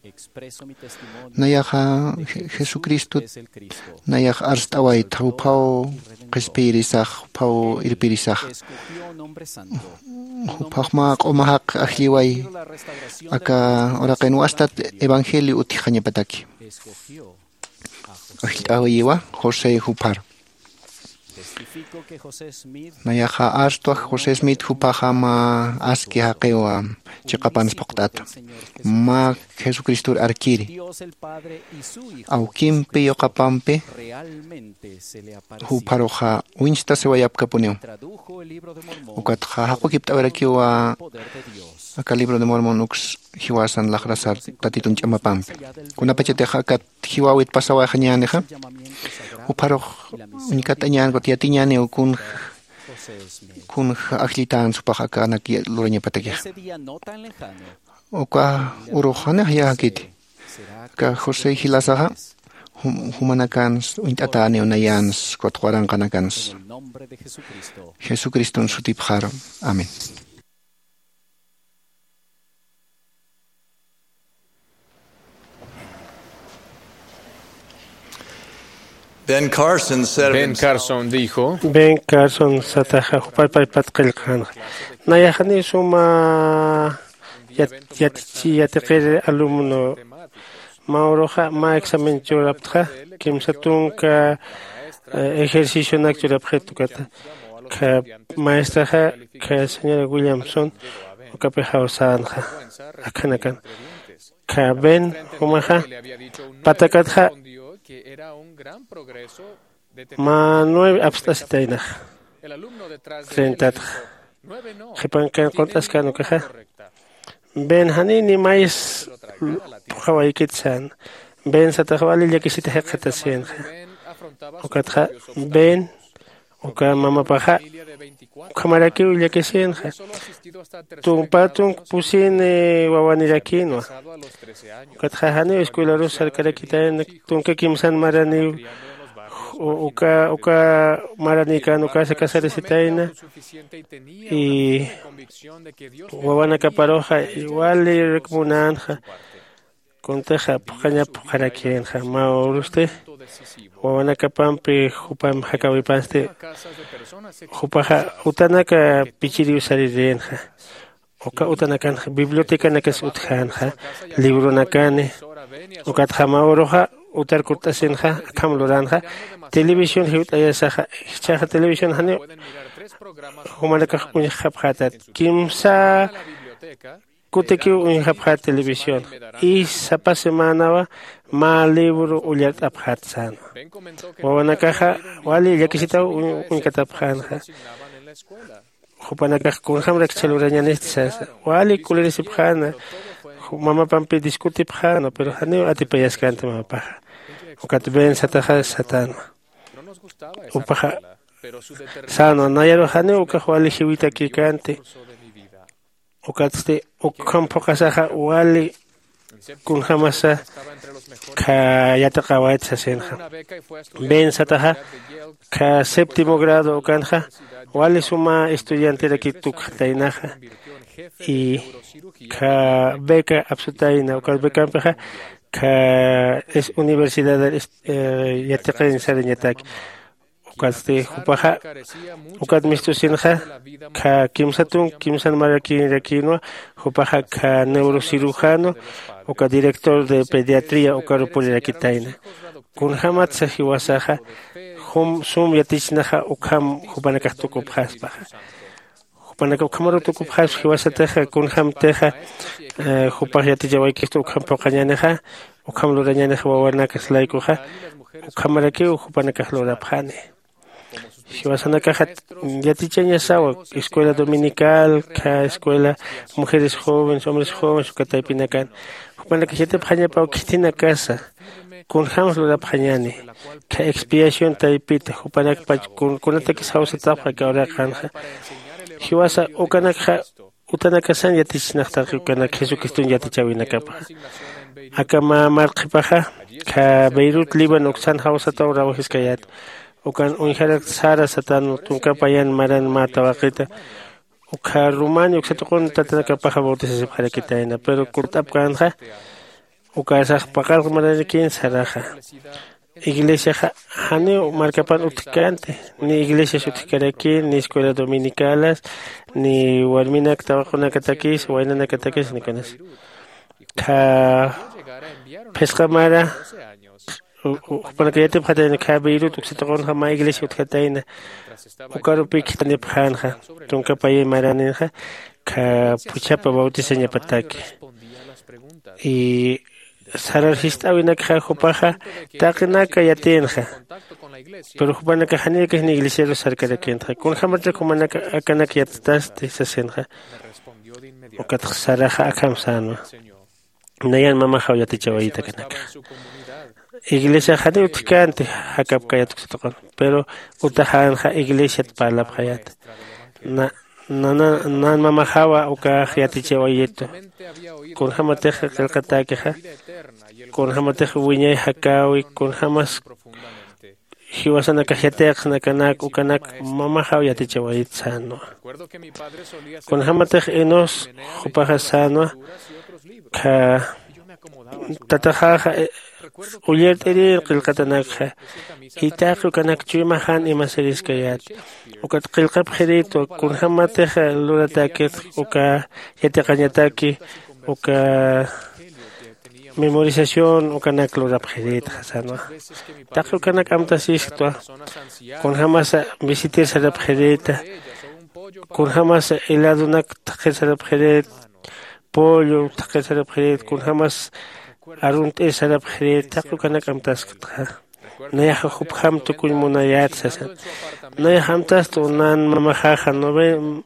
nayaqa Jesucristo nayaq arstaway thawphaw qispirisaq phaw irpirisaq hupaqma q'umahaq ajliway aka uraqin wastat evangelio utijaqñapataki ajlt'awiwa José hupar Nayaja Arstuaj José Smith Jupajama Aski Hakewa Chicapanes Poctata. Ma Jesucristo Arquiri. Auquimpe Yocapampe Juparoja Winsta Sewayap Capuneo. Ucatja Hakukipta Verakiwa acá libro de Mormon Ux Hiwasan Lajrasar Tatitun Chamapampe. Kuna Pacheteja Cat Hiwawit Pasawa Hanyaneja. Uparo Unicatañan Gotiatiñane o kun Achlitan Supajacana ki Lorena Patekia. Oka Urohana Yakit. Ka José Hilasaha Humanacans Untatane Unayans Kotwaran Kanakans. Jesucristo en su tipjaro. Amén. Ben Carson dijo, Ben Carson sataja hupalpal patqilqan. Nayahani suma yatiqir alumno mauroja ma examen churaptja kimsatun ka ejercicio nakchurapjetukata ka maestraja ka señora Williamson o ka pejausanja akanakan ka Ben humaja patakatja ma 9 abstasitaina rentat jipankan kontaskan ukaja Ben hanini mais hawaikitsan Ben satajwali yakisita hekatasen ukatja Ben uka mama paja kamaraki yakisen tumpatun pusin wawanirakinwa ukatja hani escuela rusal karakitain tunka kimsan marani uka maranika uka se casaresitaina y wawana kaparoja igual rekmunanja conteja pujaña pujarakienja mauruste wawana kapampi hupam hakawipaste hupaja utanaka pichiri usarirenja oka utanakan biblioteca nakas uthanja libro nakane ukatja maoroja utar kurtasenja kamloranja televisión hiutayasaja chaja televisión hane humanaka unjaphatat kimsa kuteki unjaphat televisión y sapa semana wa ma libro uliat aphatsan wawanakaja wali yakisita unkatapkhanja hupanaka kunhamrak chelurañanistas wali kulerisipkhana mama pampi discutipkhana pero haneo atipayaskanti mama paja ukat Ben sataja satana upaja sano nayaro haneo ukahwali hiwita kikante ukatste ukampokasaja wali kunhamasa ka yataqawatsa senja Ben sataja ka séptimo grado ukanja wali suma estudiante de kituktainaja y ka beca absolutaina ukal beca paja ka es universidad yataqin sareñatak ukaste hupaja ukat mistusinja ka kimsan marakin rakinwa hupaja ka neurocirujano uka director de pediatría ukarupulirakitaina kunhamat sahiwasaja sum yatichnaja ukam hupanakahtukupjaspaja hupanakukamarutukupjas hiwasateja kunhamteja hupaj yatichawaikistu ukam pokañaneja ukam lurañaneja wawanakas laikuja ukamarakiu hupanakahlorapjane hiwasanakaja yatichañasawa escuela dominical ka escuela mujeres jóvenes hombres jóvenes ukataipinakan hupanakajyatapjañapa ukijtina casa kunhams lurapjañani ka expiación taipita hupanakpach kunatakis hawsatapja kawraqanja hiwasa ukanakja utanakasan yatichinaqtaqi ukanak Jesucristun yatichawinakapja akama marqipaja ka Beirut Líbano uksan hawsata urawajiskayat ukan unjarak sara satano tunkapayan maran matawaqita uka Rumania uksatuqun tatanakapaja bautisasipjarakitaina pero kurtapkanja ukasaq paqal maranikin saraja iglesia hani markapan utkante ni iglesia utkaraki ni escuela dominicalas ni warminak tawaqunakatakis waynanakatakis ni kanas ka pescamara para que ya te patan cabiru tu se tocan jamás iglesia utjataina ukaru pikitani panja tunka paye maranija ka puchapa bautiseña pataki y sarar histawina ka jupaja takinaka yatenja pero jupana ka hanil que es ni iglesia cerca de quien con jamata kumana akana que yataste sasenja o kat saraja akamsano nayan mama hawyati chawayita kanaka iglesia hadi utkante hakap kayat kustoqan pero utahan iglesia palap hayat na mama hawa uka hayati chawayito kun hamate qalqataki kun hamate wiñay hakawi kun hamas hiwasana kajetex nakanak ukanak mama hawyati chawayit sano kun hamate enos hupaja sano ka tataja uyer teri qilqatanakha itaqu kanak chimahan imaseris kayat ukat qilqap khirito kun hamateja lurataki uka yataqañataki uka memorización ukanak lurap khirit hasano taqu kanak amtasixto kun hamasa visitir sarap khirita kun hamasa iladunak taqisarap khirit pollo taqisarap khirit kun hamas arunt esarap khirit taqu kanak amtasqa naya hubham tukul munayat sasan naya hamtas tunan mamajaja 90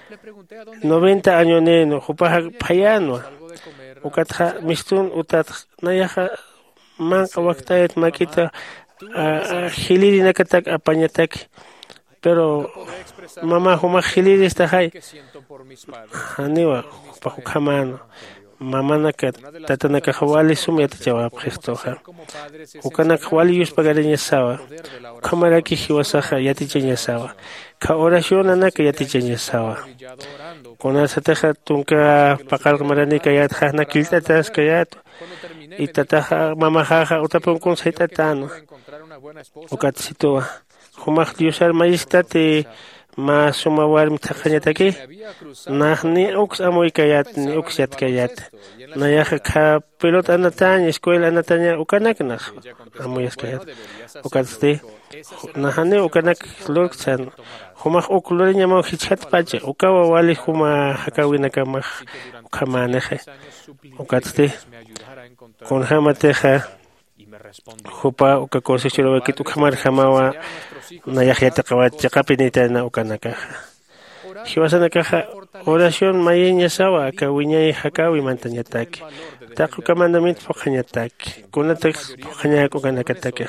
años neno hupaja payano ukatja mistun utat naya manqa waqtayat makita hilirina katak apañatak pero mama huma hiliri está hay aniwa pahukamano mamana ka tatana ka hawali sumyata jawab khistoha ukana hawali yus pagareña sawa kamara ki hiwasaja yati cheña sawa ka oración anaka yati cheña sawa kona sataja tunka pakal kamarani kayat hana kiltatas kayat itataja mamajaja utapun kun saitatano ukatsitoa humaq diosar maistate ma sumawar mtaqañataki nahni uks amoy kayat ni uks yat kayat nayaja ka pelota anataña escuela anataña ukanaknaj amoyas kayat ukatste nahani ukanak lurksan humaq ukluriña ma hichat pacha ukawa wali huma hakawina kamaj ukamaneje ukatste con hamateja hupa uka consejero que tu kamar hamawa nayajyata qawat chaqapinita na ukanaka hiwasana kaja oración mayeña sawa kawiñay hakawi mantañataki taqu mandamiento poqañataki kunatak poqañak ukanakataki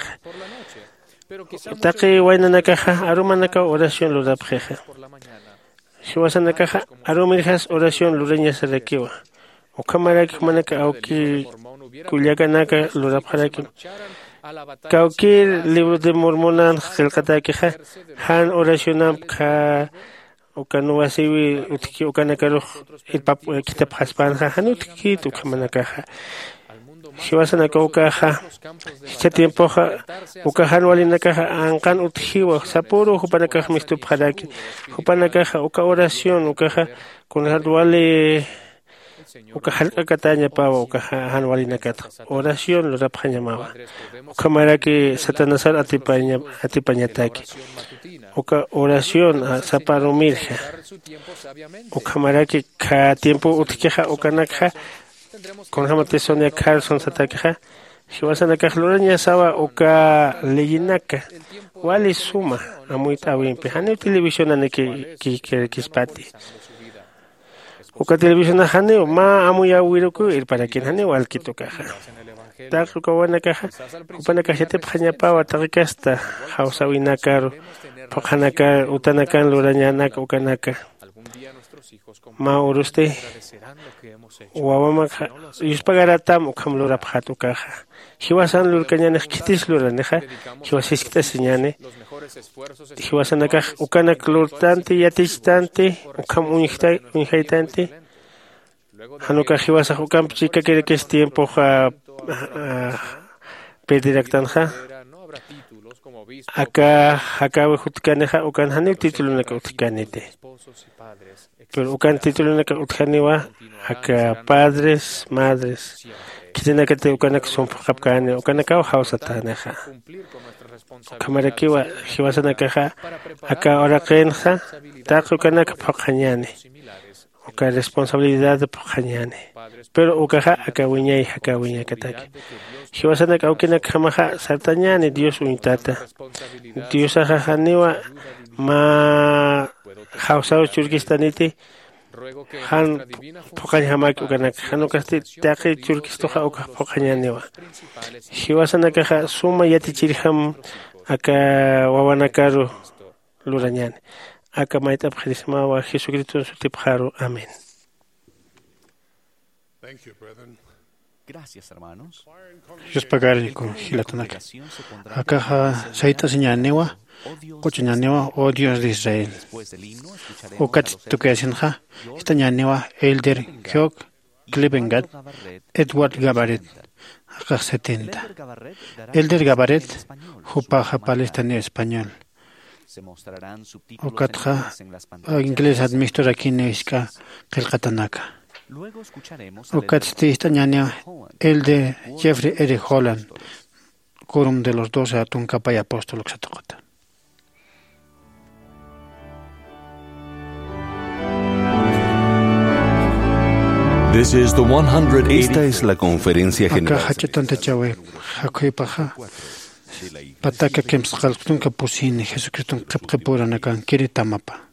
taqi waynanakaja arumanaka oración lurapjeja hiwasana kaja arumirjas oración lureña sarakiwa ukamaraki manaka auki kullakanaka lurapjaraki Kaukir libro de Mormona qilqataki han oracionam ka ukanuwasiwi utki ukanakaruj ipap kitab haspanja han utki tukamanaka hiwasana kaukaja hicha tiempo ukahan walinaka anqan utjiwa sapuro hupanaka mistupjaraki hupanaka uka oración ukaja kunhat wali ukahalka kataña pawa ukahan walinaka oración lurapjaña mawa ukamaraki satanasar atipañataki uka oración saparumirja ukamaraki ka tiempo utkeja ukanakja con hamate Sonia Carlson satakaja hiwasanaka luraña sawa uka leyinaka wali suma amuita wimpe hani televisión aneki kispati uka televisión hani ma amuya wiruku ir para quien hani walkito kaja taku kawana kaja upana kajete pjaña pawa takasta hausawinakaru pjanaka utanakan lurañanak ukanaka ma uruste wawama yuspagaratam ukam lurapjatu kaja hiwasan lurkañanej kitis luraneja hiwasiskita señane hiwasanaka ukanak lurtante yatistante ukam unijaytante hanuka hiwasa ukam chica que es tiempo perdirectanja acá hujutkaniha ukan hanil título na kautkanite. Pero ukan título na kautkaniwa acá padres, madres. Kitinakate ukanak son kapkane ukanakaw hausataneja. Kamarakiwa hiwasanakaja acá orakenja taku ukanak pokanyane. Uka responsabilidad de pokanyane. Pero ukaja acá wiñay kataki. Hiwasanak aukinak hamaja sartañane Dios unitata. Dios ajajaniwa ma hausao churkistaniti han pokañ hamak ukanak hanukasti taqi churkistoja uka pokañaniwa. Hiwasanakaja suma yatichirham aka wawanakaru lurañane. Aka maita pjismawa Jesucristo sutipjaru. Amén. Gracias, hermanos. Dios pagari con Gilatanaka. Acá Saita señanewa, Cochañanewa, oh Dios de Israel. O Katitukasinja, esta ñanewa, Elder Georg Klebengat, Edward Gabaret, acá 70. Elder Gabaret, Jupaja Palestino Español. O Katja, inglés administrador aquí Nevisca, Kelkatanaka. O Katstista ñaña, el de Jeffrey R. Holland, quórum de los 12 atún capa y apóstolo Xatocota. Esta es la conferencia general. Acá hachetante chawe, hakoipaja. Pataka kemskalktun kapusini, Jesucristo kapkapuranakan, kiritamapa.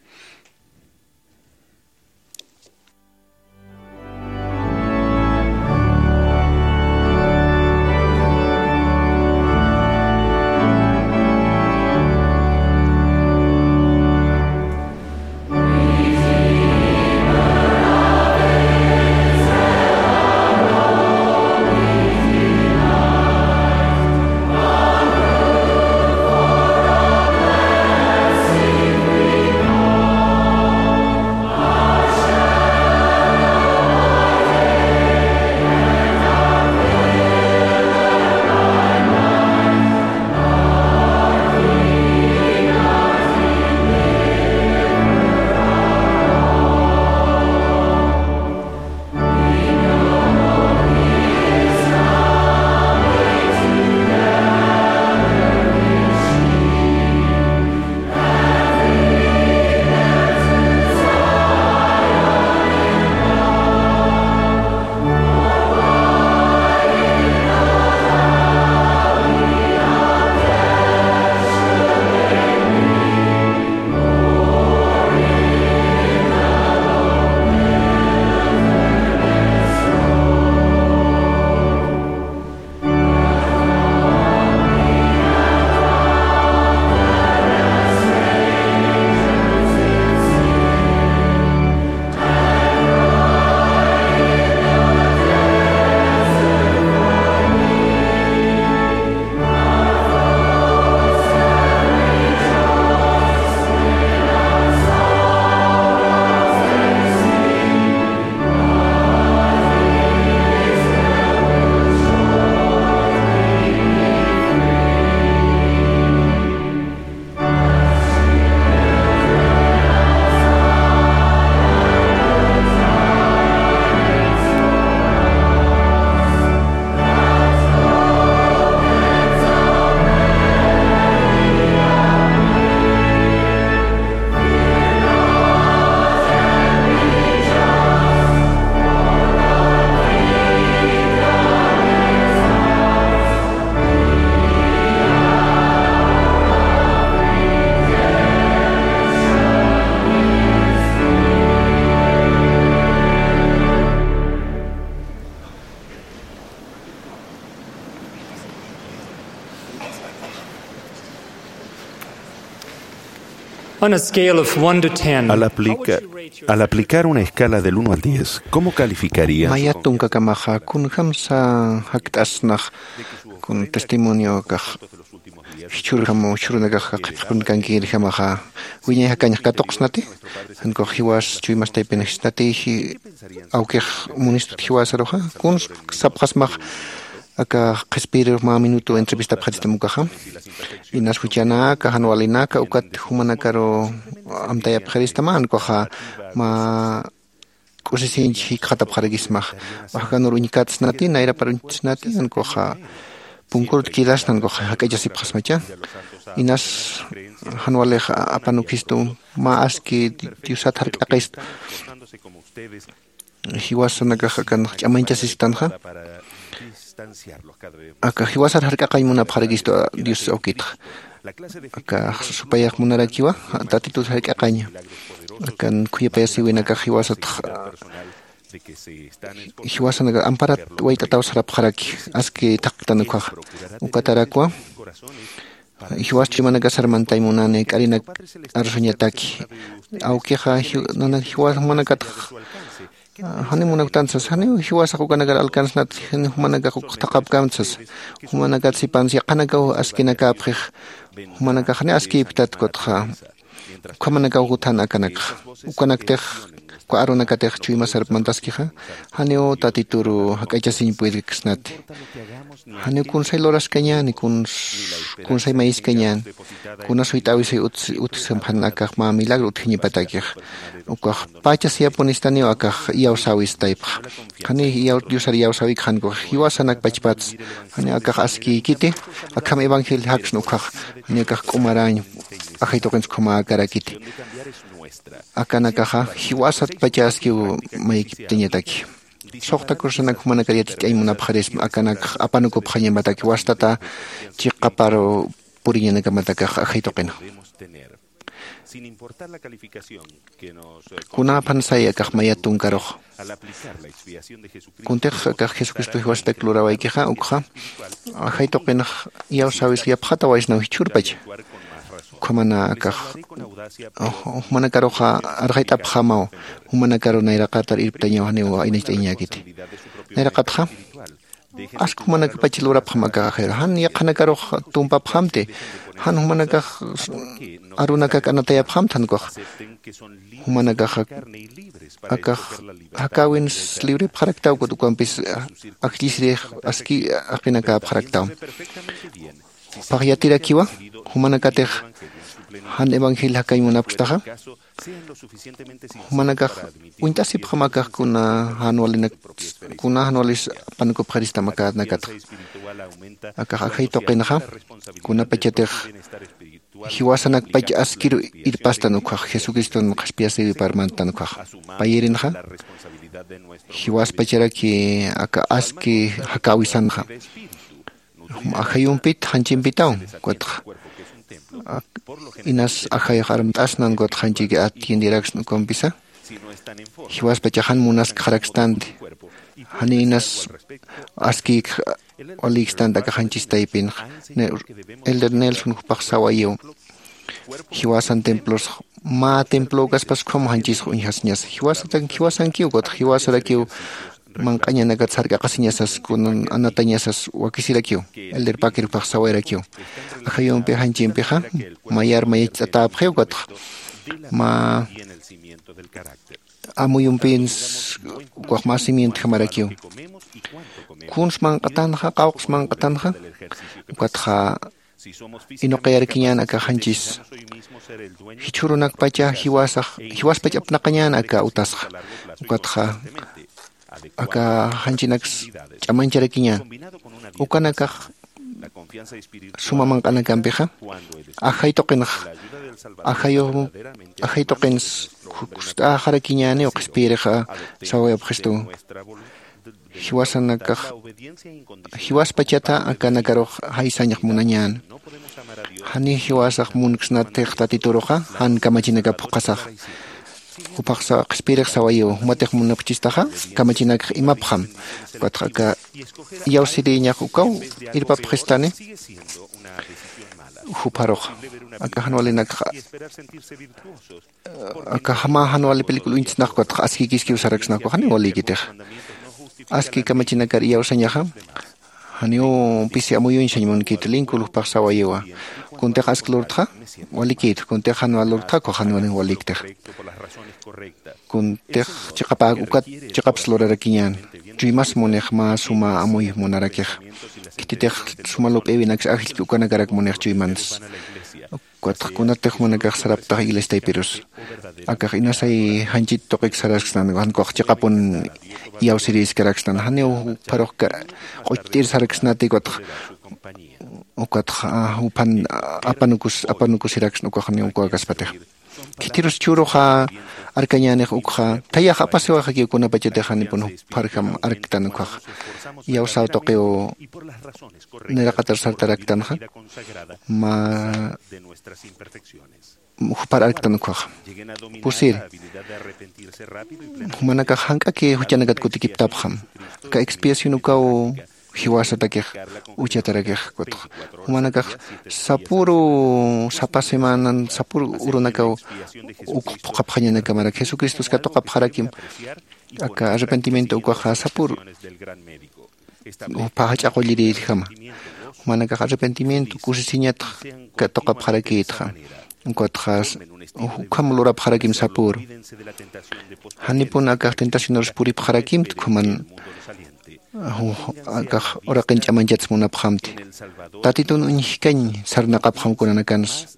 Al aplicar una escala del 1 al 10, ¿cómo calificarías? Mayatunka kamaha kun hamsa haktasnah kun testimonio kah churhamo churnaga kun kankil hamaha wiña hakanya katoxnati hanko hiwas chuimas taipenexnati hi aukeh munistut hiwasaroha kun sapkhasmah Acá respiro más minuto entrevista pratista mukaha. Inas huchana ka hanwalina ka ukat humana karo amtaya pratista man koha ma kusisinchi khatap kharagismah. Bahkan urunikat snati naira paruntsnati an koha pungkurut kilas nan koha hakaya sip khasmacha. Inas hanwale apanukisto ma aski diusat hark aqist. Hiwasana ka kan chamancha sistanja. Acá hiwasar harkaqay munapqarigisto Dios okitq. Acá supayaq munarakiwa tatitus harkaqaña. Acá kuyapayasi winaka hiwasat hiwasana amparat waytatawas harapqaraki aski taqtanuqa ukatarakwa. Hiwaschi manaka sarmantay munane karina arsuñataki. Awkiqa nana hiwas manaka hani munaktansas hani hiwasa kukanagar alkansnat hani humanaga taqapkamsas humanaga sipansi qanaga askinaka apkhih humanaga hani aski pitat kotha kumanaga utana kanak ukanaktek ko arunakatek chuimasar mantaskiha hani o tatituru hakaichasin puedixnat hani kunsay loras kañan kunsay mais kañan kunasuitawisi utsam hanaka ma milagro uthini patakih ukah pacha sia ponistani akah yausawis type hani diosar yausawi khan ko hiwasanak pachpats hani akah aski kiti akam evangel hakshnu ukah hani akah kumarañ ahaitokens kuma karakiti akanakaha hiwasat pachaski maik tiñataki soqta kursanak humana kariyati aymuna phares akanak apanuko phanyambataki wastata chiqaparo puriñanaka mataka ahaitoqena kuna pansaya kahmayatun karoj kunteq kah Jesucristo hiwasta klurawaykiqa ukha ahaitoqena yausawis yapkhata waisna hichurpacha kumana kah humana karoja arhaita phamao humana karo nairaqatar irptañaw haniwa ainachtañakiti nairaqatja ask humana pachilura phamaka khera han yaqana karo tumpa phamte han humana kah arunaka kanataya phamthan ko humana kah akah hakawin libre pharaktaw ko tukampis aktisre aski akinaka pharaktaw pagyatira kiwa humana katej han evangel hakay munapstaha humana kah uintasi phamakah kuna hanwalis panuko pharista makat nakat akah akhaito qinaha kuna pachatej hiwasanak pach askir irpastanukah Jesucristo qhaspiasi parmantanukah payirinha hiwas pacharaki aka aski hakawisanha ajayumpit hanchimpitaw kuatqa inas ajayajaram t'asnan kuat hanchiki atiendirax nukompisa hiwas pachahan munas kharakstante hani inas aski olikstanta ka hanchistaypin elder Nelson hupaqsawayo hiwasan templos ma templo kaspas khom hanchis unhasñas hiwasan kiu kuat hiwasarakiu manqañanaqa sarqaqasiñasas kunan anatañasas wakisirakiu elder pakir paqsawairakiu ajayumpi hanchimpiqa mayar mayach'atapqiu kuat ma amuyumpins kuaq masimiento hamarakiu kuns manqatanqa qawqs manqatanqa kuatqa inoqayarkiñana aka hanchis hichurunak pacha hiwas pacha apnaqañana aka utasqa kuatqa aka hanchinak ch'amancharakiña ukanakaq sumamanqanakampiqa ajaytoqinaq ajaytoqins harakiñani uqispiriqa sawayapqistu hiwasanakaq hiwas pachata akanakaruq haysañaq munañan hani hiwasaq munksnatiq tatituruqa han kamachinaka phuqasaq upaqsa qispiriq sawayo humatiq munapchistaqa kamachinakaq imapqam kuatqa yawsiriñaq ukaw irpapqistani huparuq aka hanwalinakaq aka hama hanwali pelikul uintisnaq kuatqa aski kiski usaraksnaq hani walikitej aski kamachinakar yawsañaqa hanio pisi amuyun shañmunkit linkul upaqsawayowa kunteq asklurtqa walikit kunteq hanwalurtqa ko hanwalin waliktej kunteq chiqapa ukat chiqaps lorarakiñan Chuimas monej ma suma amoy monarakej. Kititej suma lopewinax agil ukanagarak monej chuimans. Kuatkunatej monakaj saraptaj iglesia pirus. Akaj inasay hanchit tokik sarakstan han kochchaqapun yausiris karakstan haneu parokka qoittir saraksnati kot ukat upan apanukus iraksn ukahni ukaspatej. Kitirus churoja arkañanej ukha tayaj apasewaja kiukuna pachetejani pun parkam arktan ukaj. Yausau toqeo neraqatar sartaraktanja ma para arktan ukaj. Pusir humanaka hanka ke huchanagat kutikiptabjam ka expiación ukao hiwasatakej uchatarakej kot humanaka sapuro sapa semanan sapuro urunakao ukqapjañanaka mara Jesucristo katoqapjarakim aka arrepentimiento ukaja sapuro pahachaqollirijama humanaka arrepentimiento kusisiñata katoqapjarakitja Encuentras ukamulura pjarakim sapur. Hanipun akah tentaciones puri pjarakim kuman akah ora kencamanjats munaphamti. Tatitun unhikañ sarnaqapjam kunanakanas.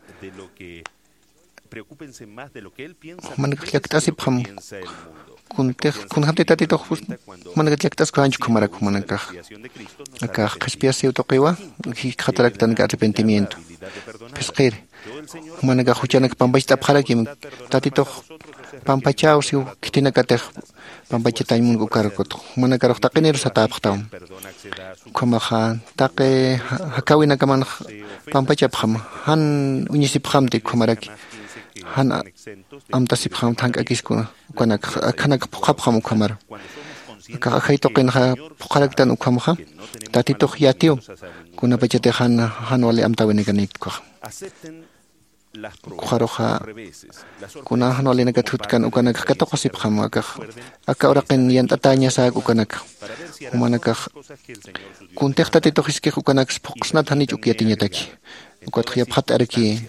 Manakliaktasipjam kunhamte tatito manakliaktas kanch kumarak manakah. Akah qhispiasi utoqiwa khataraktan arrepentimiento. Pesqir Humanaka huchanak pampachita pjarakim tatito pampachao siu kitinakatej pampachitaymun ukarkot humanaka taqinir satapjtaw kumaja taqe hakawinakaman pampachapjam han uñisipjamti kumaraki han amtasipjam thank'akiskuna ukanak khanak puqapjam ukamar kahaytoqinja puqaraktan ukamja tatito yatiu kunapachate han wale amtawinikanikqa Kuharoja kuna hanolina katutkan ukanak katoqasipjam aka oraqin yantataña saak ukanak humanakaj kuntejtatito hiskej ukanak puqsnat hanich ukiatiñataki ukatqya phat'arki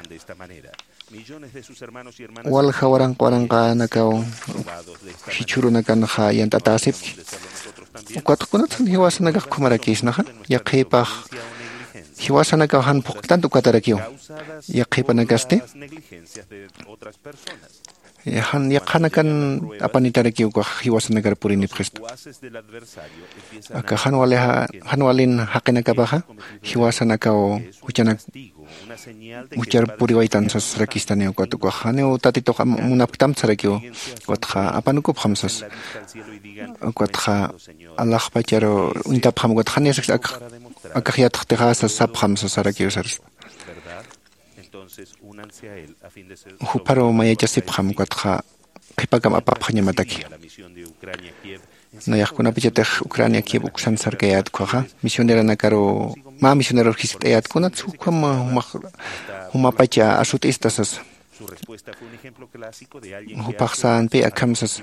walja waranqa nakao hichurunakanja yantatasipki ukatqkunat hiwasanakaj kumarakisnaja yaqipaj hiwasanaka han tanto katarakiyo yaqipanakaste han yaqanakan apanitarakiyo ka hiwasanakar purini presto aka hanwalin haqinakapaja hiwasanaka o huchanak muchar puriwaitan sas rakistaneo katuka haneo tatito munaptam tsarakiyo watja apanuko phamsas watja Allah pacharo untapjam watjane akajyat tejas sapjam sasarakiusars huparo mayachasipjam watja qipakam apapjañamataki nayaqkuna pichatej Ucrania Kiev uksan sarkayat kwaja misionera nakaro ma misionero histayat kunat sukama humapacha asutistas hupaqsan pe akamsas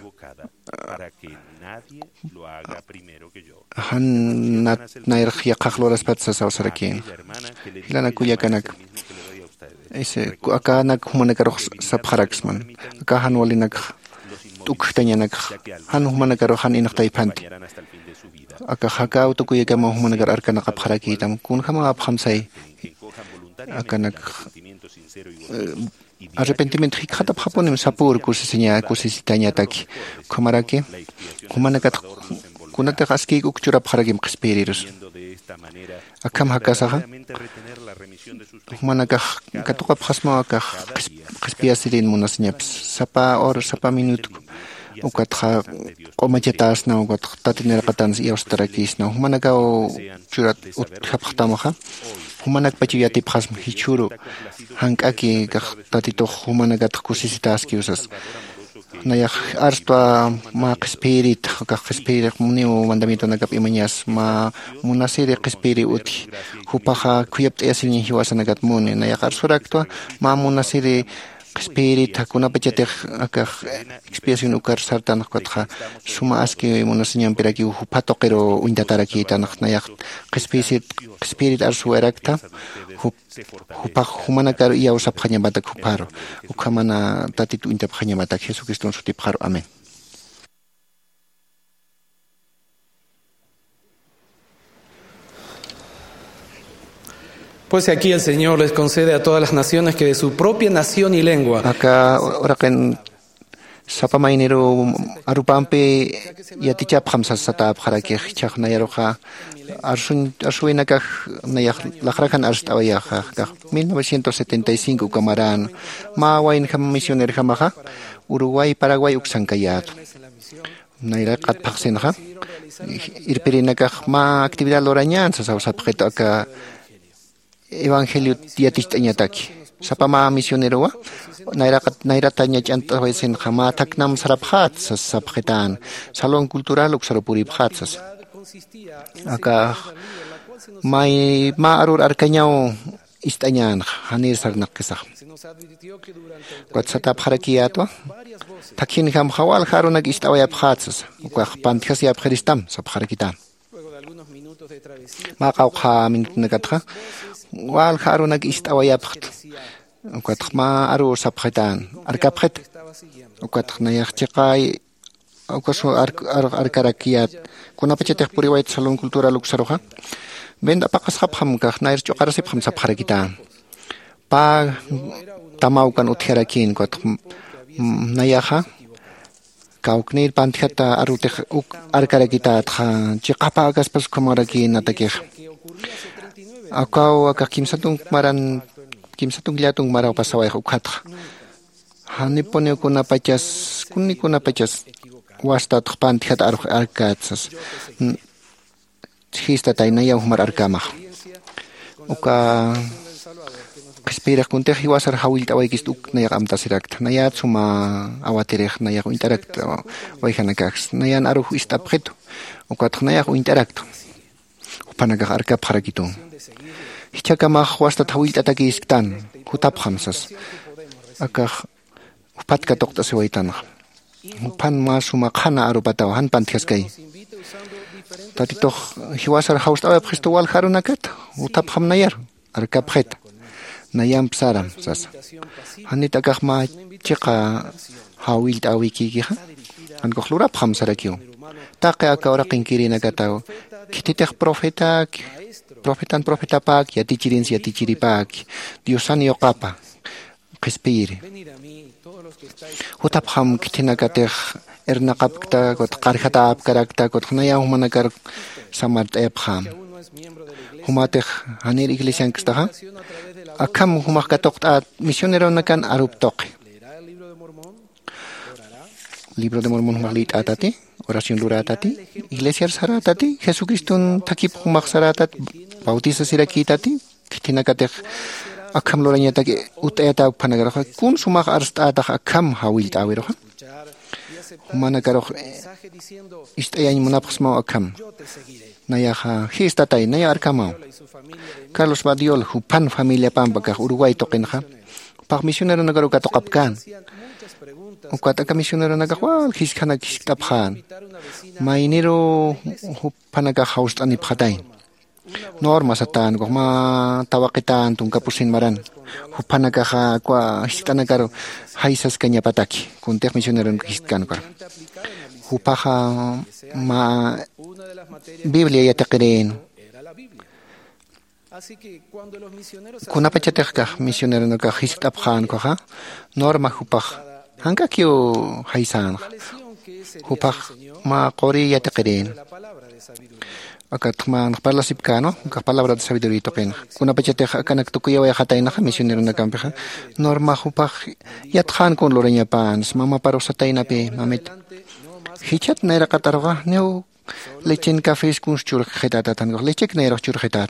han nairq yaqaqloras patsas awsaraki hilana kuyakanak ese akanak humanakaroq sapqaraksman aka hanwalinak tuktañanak han humanakaro han inaqtaypanti aka haka utukuyakama humanakar arkanaqa pqarakitam kunjama apqamsay akanak arrepentimiento hikata phaponim sapur kusisitañataki kumaraki humanakat kunata qaski ukchura pqarakim qspirirus akam hakasaqa humanaka katuqa phasma aka qspiasirin munasñaps sapa hora sapa minuto ukatqa qomachatasna ukatqa tatinirqatanas iawstarakisna humanaka churat uthapqtamaqa humanak pachiyati phasm hichuru hank'aki kaq tatito humanakata kusisitaski usas nayaq arsta ma qspirit kaq qspirit muniu mandamiento nakap imañas ma munasiri qspiri uti hupaqa kuyapt'ayasilña hiwasanakat muni nayaq arsuraktua ma munasiri qspirit kunapachatej akaq expiación ukar sartanaq katqa suma aski munasiñampiraki hupatoqero uintatarakitanaaq nayaq qspirit arsuwarakta hupaq humanakar iyawsapqañamatak huparo ukhamana tatitu uintapqañamatak Jesucristo sutipqaro amén Pues aquí el Señor les concede a todas las naciones que de su propia nación y lengua. Acá oraken sapamainero arupampe yatichap khamsa satap kharaki chakh nayaroja arsuinaka nayah lakhrakan arstawayaja 1975 kamaran mawain kham misioner khamaja Uruguay Paraguay uksankayat naira qat phaksenja irperinaka ma actividad lorañan sa sapjeto acá evangelio yatichtañataki sapama misionero wa naira taña chanta wesen khama taknam saraphat sapjetan salón cultural uksarapuri phatsas acá mai ma arur arkañao istañan hanir sarnaqesa quatsata pharakiatwa takin kham khawal kharunak istawaya phatsas uka pantkhas ya phristam sapkharakitam ma qawqa min nakatha wal kharunak istawaya phat ukatma aru sapkhetan arkapkhet ukatna yakhchiqai ukaso arkarakiat kunapachete puriwait salon cultural uksaroja venda paqas kham ka nair choqarasip kham sapkharakita pa tamaukan utherakin kot nayaha kauknir panthata arute arkarakita tha chiqapa kaspas kamarakin atakeh akaw akakimsatung maran kimsatung liatung maraw pasaway ukhatha hanipone kunapachas wasta tpantiat arkatsas hista tainaya humar arkama uka Espera kunte hiwasar hawil tawai kistuk nayak amtasirak nayat suma awaterek nayak interact waihanakax nayan aruh istapkhet ukat nayak interact upanaga arka pharakito hichakama wasta hawil tataki istan hutap khamsas akah upatka tokta sewaitan upan ma suma khana arupataw han panthias kai tatitoh hiwasar haus tawa phistowal harunakat utap kham nayar arka phet nayam psaram sas hanita kahma chiqa hawil tawiki kiha an kokhlura pham sarakyo taqa ka ora qinkirina kataw kititeh profeta pak yatichiri pak diosan yoqapa qispir hutap kham kitina kateh ernaqapta kot qarkhata apkarakta kot naya humanakar samart epham humateh hanir iglesian kstaha akam humak katokta misionero nakan aruptok libro de mormon humalit atati oración lura atati iglesia saratati jesucristun takip humak saratat bautiza sirakitati kitinakatek akam loranyataki utayata panagarokha kun sumak arstata akam hawil tawiroha humanakarokh istayan munapsma akam nayaha histatay naya arkama Carlos Badiol hupan familia Pampa Uruguay tokenja pak misionero nagaro katokapkan ukata ka misionero nagawal hiskana kiskaphan mainero hupanaga host ani phatain norma satan goma tawakitan tung kapusin maran hupanaga kwa histanagaro haisas kanya pataki kuntek misionero kiskan kar hupaha ma Biblia yataqirin kuna pachatekah misionero naka histaphan koha norma hupah hankakyo haisan hupah ma qori yataqirin akatman parlasipkano ka palabra de sabiduría token kuna pachatekah kanak tukuya wa khataina misionero nakampeha norma hupah yatkhan kon loreña pans mama parosataina pe mamet hichat naira qatarwa neu lechen cafés kun churjetata tango lechek nero churjetat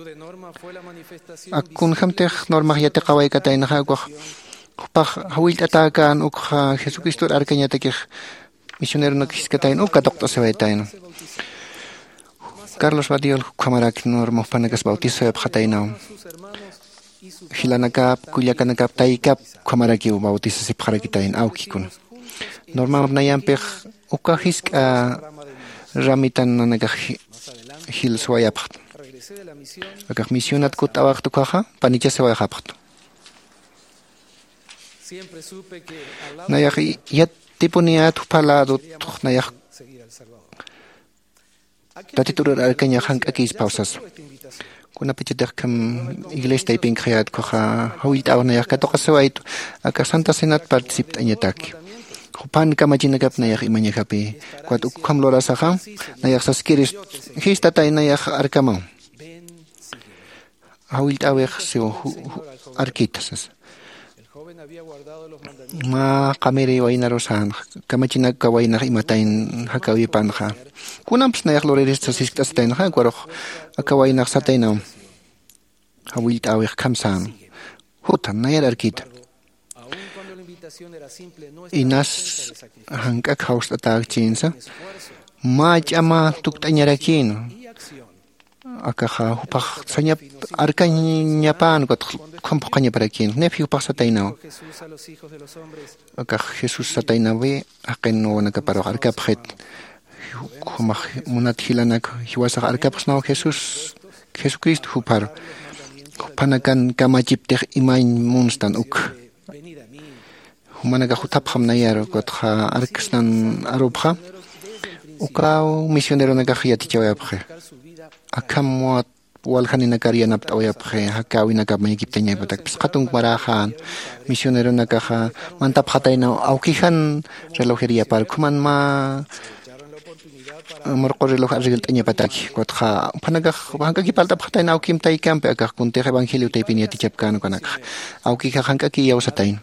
akun khamte norma yate qawai kataina ha ko pa hawil atakan ukha Jesucristo arkanyata ke misionero no kiskatain uka dokta sewaitain Carlos Badiol kamarak norma panagas bautizo khataina hilanakap kulyakanakap taikap kamaraki bautizo se pharakitain aukikun norma nayampe uka hiska ramitan nanaga hil swayapht akak misionat kut awak tu kaha panicha swayapht nayah yat tipuniat palado nayah tatitur arkanya hank akis pausas kuna pichitekam iglesia taiping creat koja hawit aw na yak katokasawait aka Santa Senat participta anyataki Jupan kamachinakap na yak imanyakapi kwat ukam lora saha na yak saskiris hista tay na yak arkamang hawit aw yak siyo arkitasas ma kamere wainarosan kamachinak kawainak imatain hakawipan ha kunamps na yak loreris sasistas tayn ha kwarok akawainak satay na hawit aw yak kamsan hutan na yak arkita inas hangkak haus atak chinsa machama tuktanyarakin akaha hupah sanyap arkanyapan kot kompokanya parakin nefi hupah satayna akah Jesus satayna we akin no nagaparo arkaphet humah munat hilanak hiwasak arkapsnaw Jesus Kristo hupar panakan kamachipteh imain munstan uk humanaga hutap ham nayar kot ha arkasnan arobha ukaw misionero nagahiyati chawaphe akamwat walhani nakaria napt awaphe hakawi nakabay giptanya batak piskatung marahan misionero nagaha mantap hatay na awkihan relojeria par kuman ma marko reloj arigil tanya batak kot ha panagah hangkakipaltap hatay na awkim tay kampe agak kunte evangelio tay piniati chapkan kanak awkika hangkaki yaw satay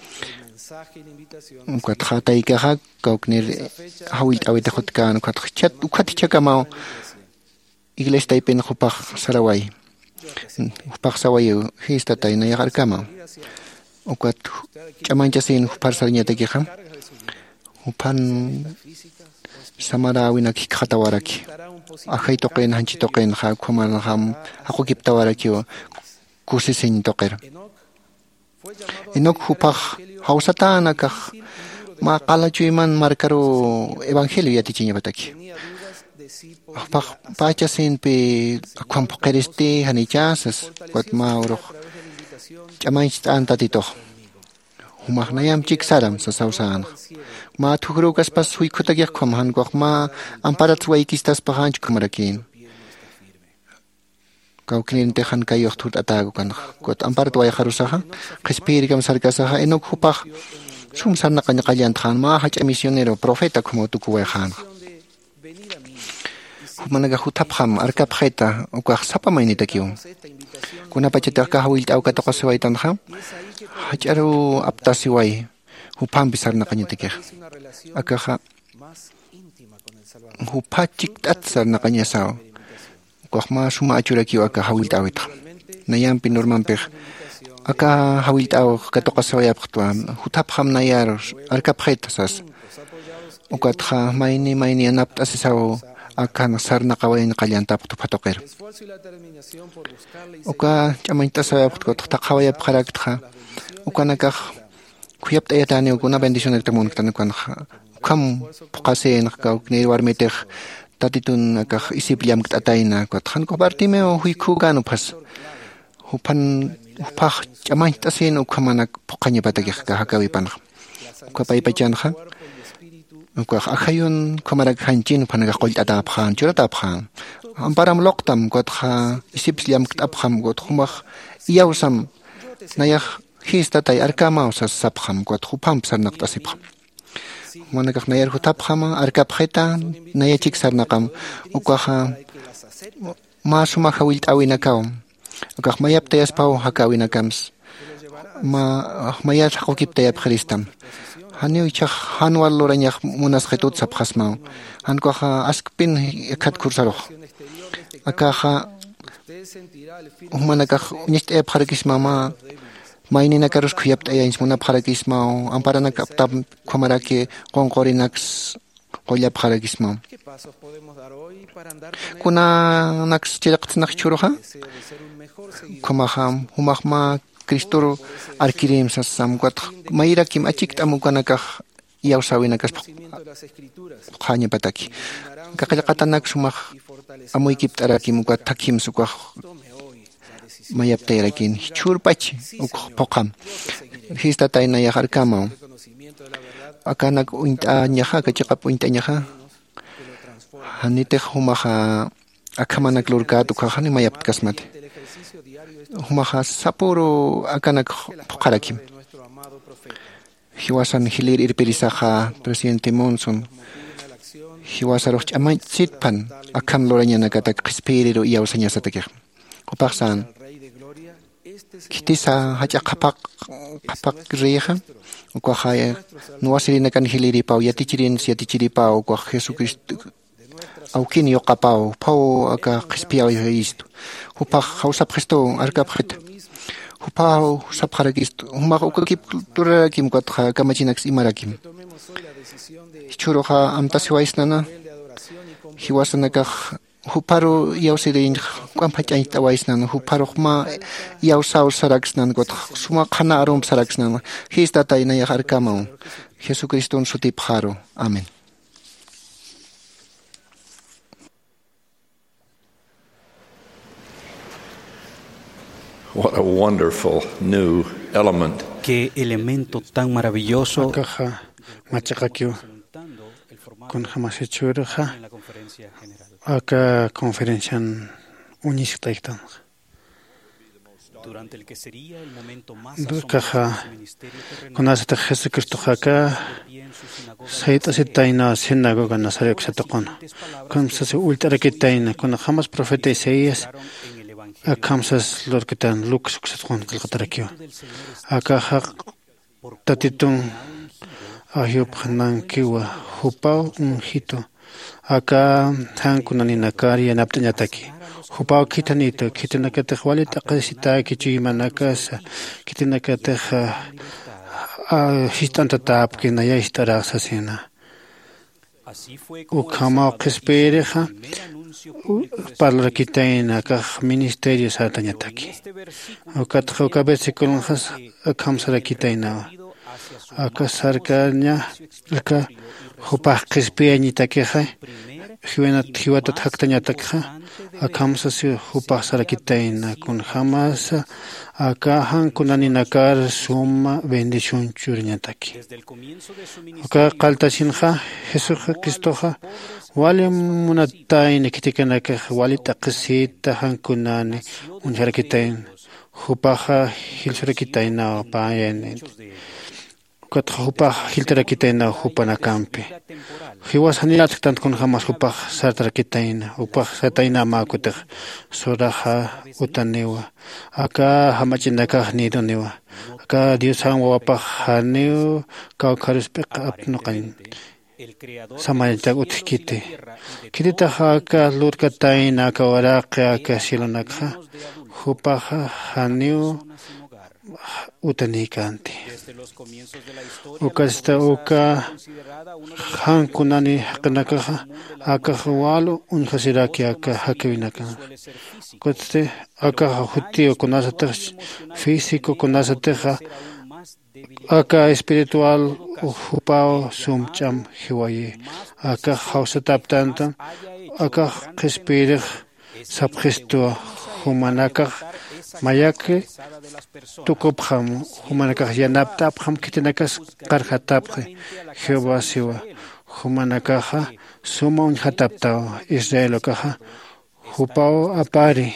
kwat hatay ka kauknir hawit awit khutkan kwat chat ukat chakamao iglesia taipin hupah saraway hupah sawayo hista tay na yakarkama ukat chamanchasin hupar sarnya takiha hupan samarawi nakikatawaraki akhay token hanchi token ha kuman ham ako kiptawaraki kusisin toker inok hupah hausata nakah makalachuiman markaro evangelio yatichinya bataki pachasin pe kwampokeriste hanichasas kwat mauro chamaistan tatito humahnayam chiksaram sa sausan ma thugrokas pas hui khutagyak khomhan kwak ma amparat wai kistas pahanch kumarakin kauknin tehan kayok thut atago kan kwat amparat wai kharusaha khispiri kam sarkasaha enok hupah sumsan nakanya kalyan than ma hach misionero profeta khumotu kuwai khan managa hutapham arkapkheta ukah sapa mainita kiyo kuna pachita ka hawil taw katokasway tanha hacharu aptasiway hupam bisar na kanya tikeh akaha hupachik tatsar na kanya saw ukah ma suma achura kiyo aka hawil tawit nayam pinorman peh aka hawil taw katokasway apktwa hutapham nayar arkapkheta sas ukatha maini anaptasisaw akan sarna kawain kalyan tap tu patoker uka chamaita sa ko takawaya pharakha uka nakah kuyap tayatani ukuna bendición ektamon tan kan kam pokase nakau nirwar meteh tatitun nakah isipliam kataina ko than ko bartime huiku ganu pas hupan upah chamaita sin ukamanak pokanya patagih ka hakawi pan uka paipachan kha uka akhayon kamarag hanchin panaga qolt ataphan churataphan amparam loktam kotha isipliam ktapham got khumah iawsam nayah hista tay arkama usas sapham got khupam sarnak tasipha managak nayar hutaphama arkapkheta nayachik sarnaqam ukaha masuma khawil awinakaw ukah mayap tayas pau hakawinakams mayar hakokip tayap khristam Hanyo chak hanwal loranya munas khetut sabkhasmao hanko ha askpin khat kursaroh akaha humanaka nicht pharakismama mainina karus khuyap tayins muna pharakismao amparana kaptab khomarake qonqorinax qolla pharakismao kuna nax chiraqtnaq churuha khomaham humahma Kristor arkirim sasam kwat mayra kim achik tamukanakah yausawinakas khanya pataki kakakatanak sumah amoy kiptarakim kwat takim sukah mayap tayrakin churpach pokam hista tayna yahar kamao akanak uinta nyaha kachikap uinta nyaha hanite humaha akamanak lurka tukhani mayap kasmate humaja sapuro akanak pokarakim. Hiwasan hilir irperisaja presidente Monson. Hiwasaroch amay sitpan akan loranya nagatak kispiriro iyaw sanya satakir. Kopaksan. Kitisa haja kapak reha. Kwa haya nuwasili na kan hiliri pau yatichirin yatichiri pau kwa Jesucristo. Aukin yo kapau pau aka kispiaw isto. Hupa hausap Kristo arkap khit. Hupa sap kharakisto. Huma ukakip turakim kwa kamachinax imarakim. Churoha amtasiwais nana. Hiwasanaka huparo yausirin kwampachai tawais nana huparo ma yausau sarax nan got suma khana arom sarax nana. Hista taina ya harkamau. Jesucristo suti pharo. Amen. What a wonderful new element. Qué elemento tan maravilloso. Con jamás hecho acá conferencia unisitaiktan. Durante el que sería el momento más con hasta Jesucristo acá Saita sitaina sinagoga Nazaret sataqon. Con se ultra que taina con jamás profeta Isaías akamsas lorketan Lucas sataqon qilqatarakio. Acá tatitun Ayub hanan kiwa hupao unhito acá hankunani nakari anaptañataki hupao kitanito kitanakatej walita qasita kichimanakas kitanakatej histantatap kinaya istarasasina ukama qispereja parla kitaina ka ministerio satañataki ukatjo versículos akamsara kitaina acá sarcaña acá hupah qispiañita queja hiwata haktañata queja acá hupah sarakitaina con jamás acá hankunani nakar suma bendición churñataki acá qaltasinja Jesucristoja wale munataina kitikanaka walita qisita hankunani unjarakitaina hupaja hilsarakitaina payan Kat hupa hiltera kitaina hupana campe. Hiwas hanilat tant con jamás hupa sartra kitaina. Hupa sataina makuteg. Soraja utanewa. Aka hamachinaka nidonewa. Aka Dios hangwapa haneo kaukaruspek apnoqain. Samaytag utkite. Kitita haka lurkataina kawaraqe aka silonakha. Hupa haneo utanikanti. Ukasta uka hankunani hakanaka akahualo unhasiraki aka hakawinaka. Koste aka hutio konasata físico konasateja aka espiritual hupao sumcham hiwaye aka hausataptanta aka qespirij sabgesto humanaka Mayake tukubham humanakah yanaptapham kitinakas qarhatapqi Jehová siwa humanakaha suma unhataptao Israelokaha hupao apari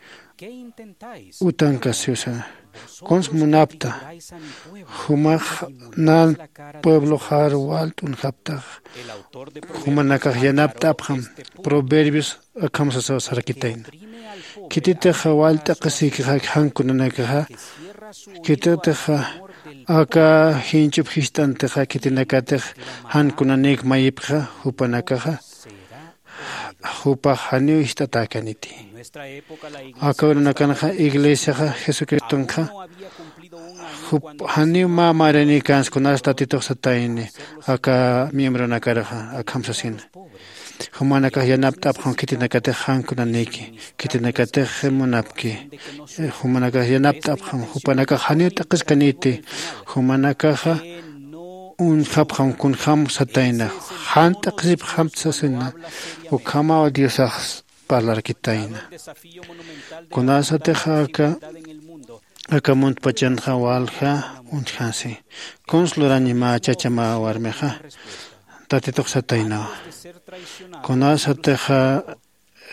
utankasiusa cons munapta humaj nan pueblo harwalt unhaptah humanakah yanaptapham proverbios akamsasa sarakitain Kititeja walta qasika hankunanakaha kititeja aka hinchup histanteja kitinakatej hankunanik mayipja hupanakaja hupa haniu istatakaniti aka uranakanaja iglesiaja Jesucristonja haniu mamarani kans kunastatitok sataini aka miembro nakaraja akamsasin Humanaka yanaptap hon kitinakate hankunaniki kitinakate hemunapki humanaka yanaptap hon hupanaka hanita qiskaniti humanaka un hap hon kun ham sataina hanta qisip ham sasina ukama diosas parlar kitaina kunasate haka akamunt pachan hawalha un hasi konslurani ma chachama warmeha Tatitok sataina. Konasateja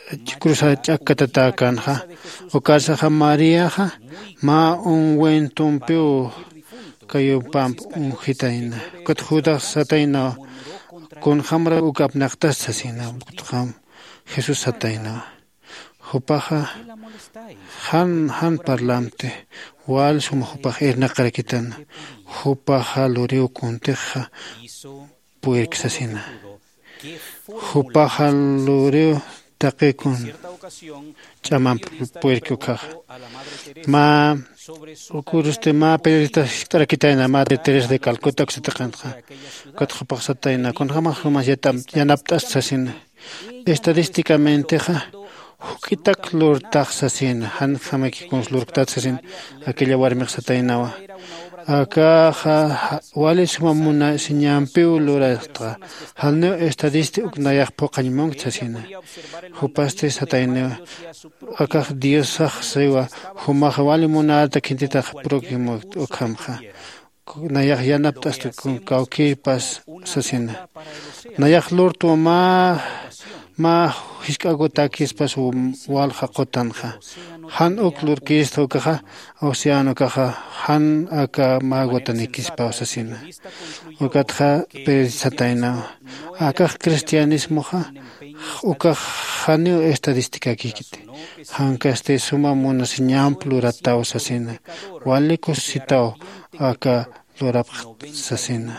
cruza chakatata kanja o casa María ma un buen tompeo kayo pamp un hitaina kat judas sataina con hamra ukap naktas sasina ham Jesús sataina hupaja han parlamte wal sum hupaja erna karakitan hupaja loriu kunteja puerk sasina hupaja loriu taqikun chaman puerk ukaja ma Ukuruste ma periodista tarakitaina ma de Teresa de Calcuta que se taqanja kat hupaja con jamás yanaptas sasina estadísticamente hukitak lur taxasin han jamaki con lur taxasin aquella warmi satainawa acá wale sumamuna siñampiu lurasta hanno estadístico nayaq poqañmon tsasina hupaste satainawa acá Dios sewa humaja wale munata quintita próximo okhamja nayaq yanaptas con kaukipas sasina nayaq lur tu ma hiskago takispas walja qotanja han uklur kisto kaja oceano kaja han aka magotanikispa osasina ukatja perisataina aka cristianismo uka hanio estadística kikite han kaste suma mona señam plurata osasina walikos sitao aka lurap sasina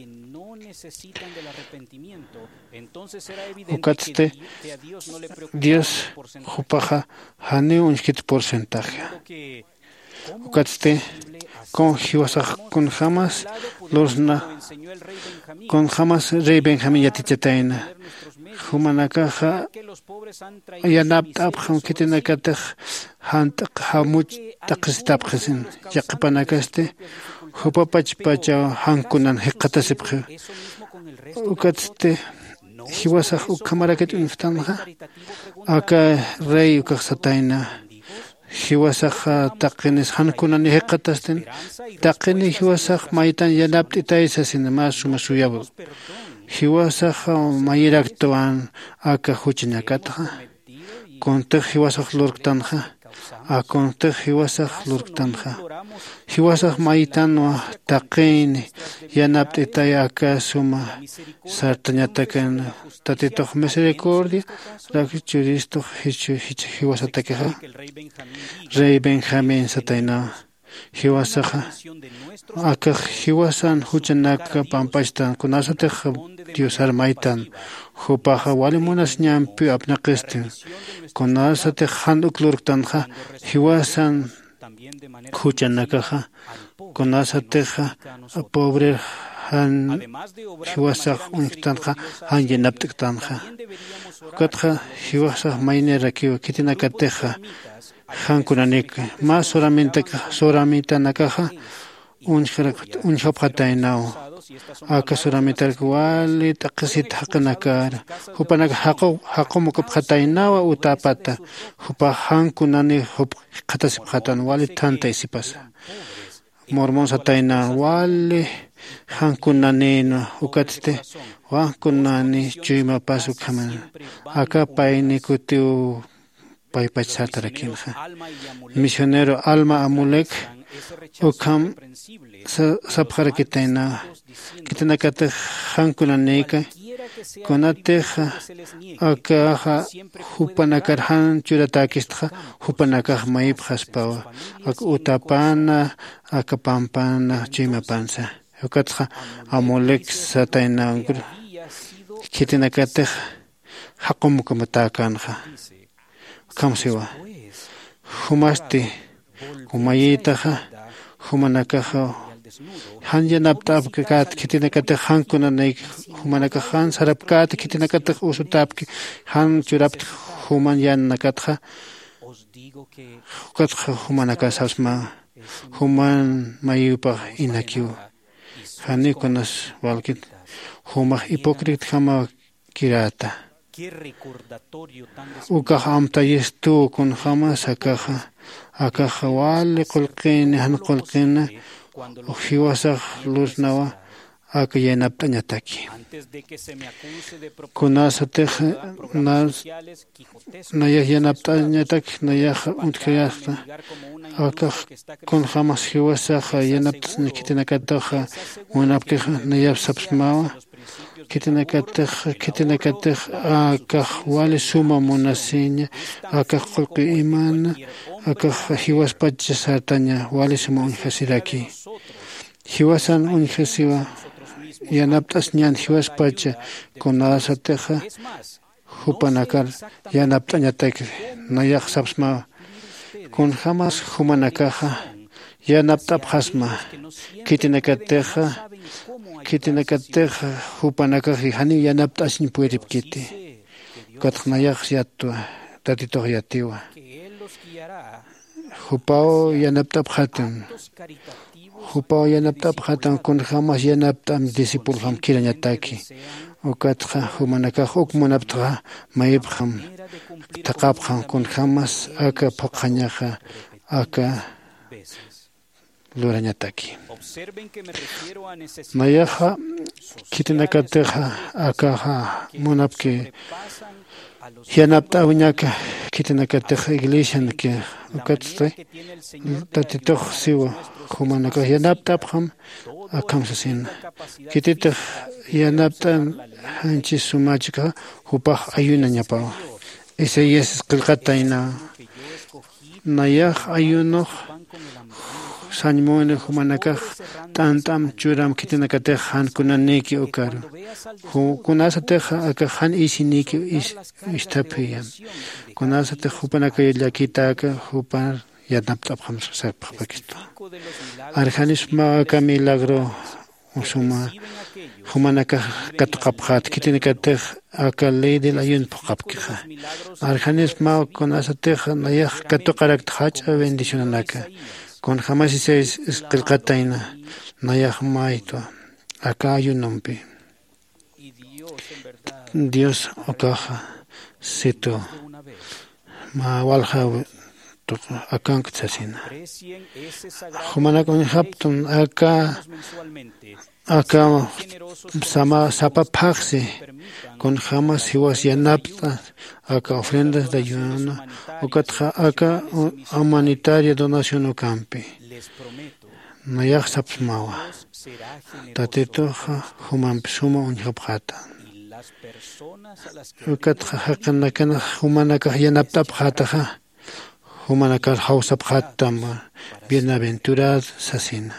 Ukatzte Dios hupaja hane un skit porcentaje. Ukatzte con hiwasaj con jamás losna con jamás rey Benjamín yatichataina. Humanakaja yanap abham kitinakataj hant hamuch taqistapkhasin yaqpanakaste hupapach pacha hankunan hiqatasipkhe. Ukatzte hiwasaj ukamaraket inftanha aka rey ukaxataina hiwasaj taqines hankunan hiqatasten taqini hiwasaj maitan yanaptitaisasin masuyabu hiwasaj mayraktuan aka huchinakatja kontej hiwasaj lurktanja akontej hiwasaj lurktanja hiwasaj maitanwa taqini yanaptitay aka suma sartañatakan tatitoj misericordia rakichuristo hiwasatakeja rey Benjamín sataina hiwasaja aka hiwasan huchanaka pampachtan kunasateja Dios armaitan hupaja walimunas ñampi apnaqistin kunasatej handuklurktanja hiwasan huchanakaja kunasateja pobre han hiwasaj untanja han yanaptiktanja katja hiwasaj mainera kitinakateja han kunanik más solamente nakaja unjapatainao aka solamente alwali taqsit haqanakar hupanak haqomukapatainawa utapata hupa han kunani hup qatasipatan wali tanta isipasa mormon sataina wali han kunanina ukatte wa kunani chima pasu kaman aka paini kutiu paipachatarakina misionero Alma Amulek ukam sabharakitaina kitanakata hankunanika konateja aka hupanakar han churatakistja hupanakaj maipjaspawa ak utapana aka pampana chimapansa ukatja Amulek sataina kitanakata haqumukamataka kamsiwa humasti humayitaja humanakaja han yanaptapkat kitinakata hankunanik humanakajan sarapkat kitinakata usutapki han churapt human yanakatja katja humanakasasma human mayupa inakiu hanikunas walkit humah hipokrit hama kirata ukaja amtayestu kun jamás akaja wali qulqini han qulqina hiwasaj lusnawa aka yanaptañataki kunasatej nayaj yanaptañataki nayaj utkayaqta aka kun jamas hiwasaja yanaptas kitinakataja munapkej nayaj sapsmawa kitinakatej aka wali suma munasiña aka qulqi imana aka hiwaspacha sartaña wali suma unjasiraki hiwasan unjasiwa yanaptas ñan hiwaspacha kunasateja hupanakar yanaptañataki nayaj sapsmawa kun jamas humanakaja yanaptapjasma kitinakateja hupanakaji hani yanaptasña pueripkiti katnayaj yatua tatitoq yatiwa hupao yanaptapjatan kun jamas yanaptam disipulham kirañataki ukatja humanakaj ukmunaptja mayipjam taqapjam kun jamas aka paqañaja aka lurañataki nayaja kitinakateja akaja munapki yanapta uñaka kitinakateja iglesianki ukatste tatitoq siwa humanakaj yanaptapjam akamsasina kititej yanapta hanchis sumachka hupaj ayunañapawa Isaías qillqatayna nayaj ayunuq sañmuni humanakaj t'antam churam kitinakatej hankunaniki ukaru kunasatej aka han isiniki ishtapiyam kunasatej hupanakay llakita aka hupar yanaptapjam sarpaqpakisto arjanisma aka milagro suma humanakaj katqapjat kitinakatej aka ley del ayun paqapkija arjanisma kunasatej nayaj katuqarakta hacha bendicionanaka con jamás Isaías qillqatayna nayaj mayto aka ayunumpi Dios okaja sito ma walja akanktsasina humanakun haptun aka sapa paqsi con jamás hiwas yanapta aka ofrendas de ayuno ukatja aka humanitaria donación ukampi nayaj sapsmawa tatitoja humanpi suma unjapjata ukatja haqanakana humanakaj yanaptapjataja humanakaj hawsapjatama bienaventurado sasina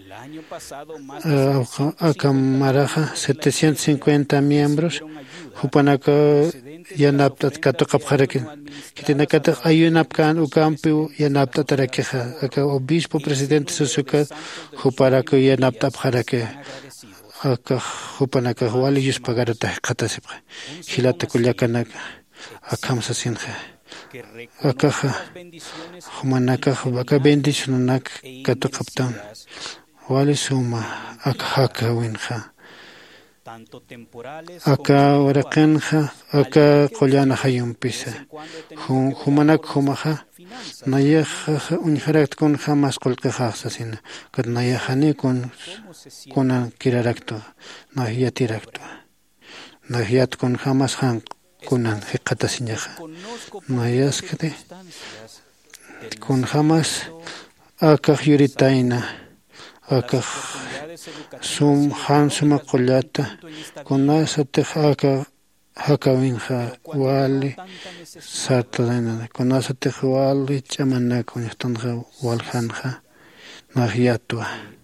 akamaraja 750 miembros hupanaka yanaptat katuqapjaraki kitinakata ayunapkan ukampi yanaptatarakiqa aka obispo presidente susuka huparaka yanaptapjaraki aka hupanaka wali yuspagarata qatasipqa hilata kullakanaka akamsasinqa akaja humanaka aka bendicionanak katuqaptan wali suma aka winja aka waraqinja aka qullana hayumpisa humanak humaja nayaj unjarakt kun jamas qulqijaqsasina kat nayajani kunan kirarakto nahyatirakto nahyat kun jamas han kunan hiqatasiñaja nayaskati kun jamas aka yuritayna aka suma qullata kunasatej aka hakawinja wali sartadana kunasatej wali chamanaka uñaqtanja waljanja nahyatwa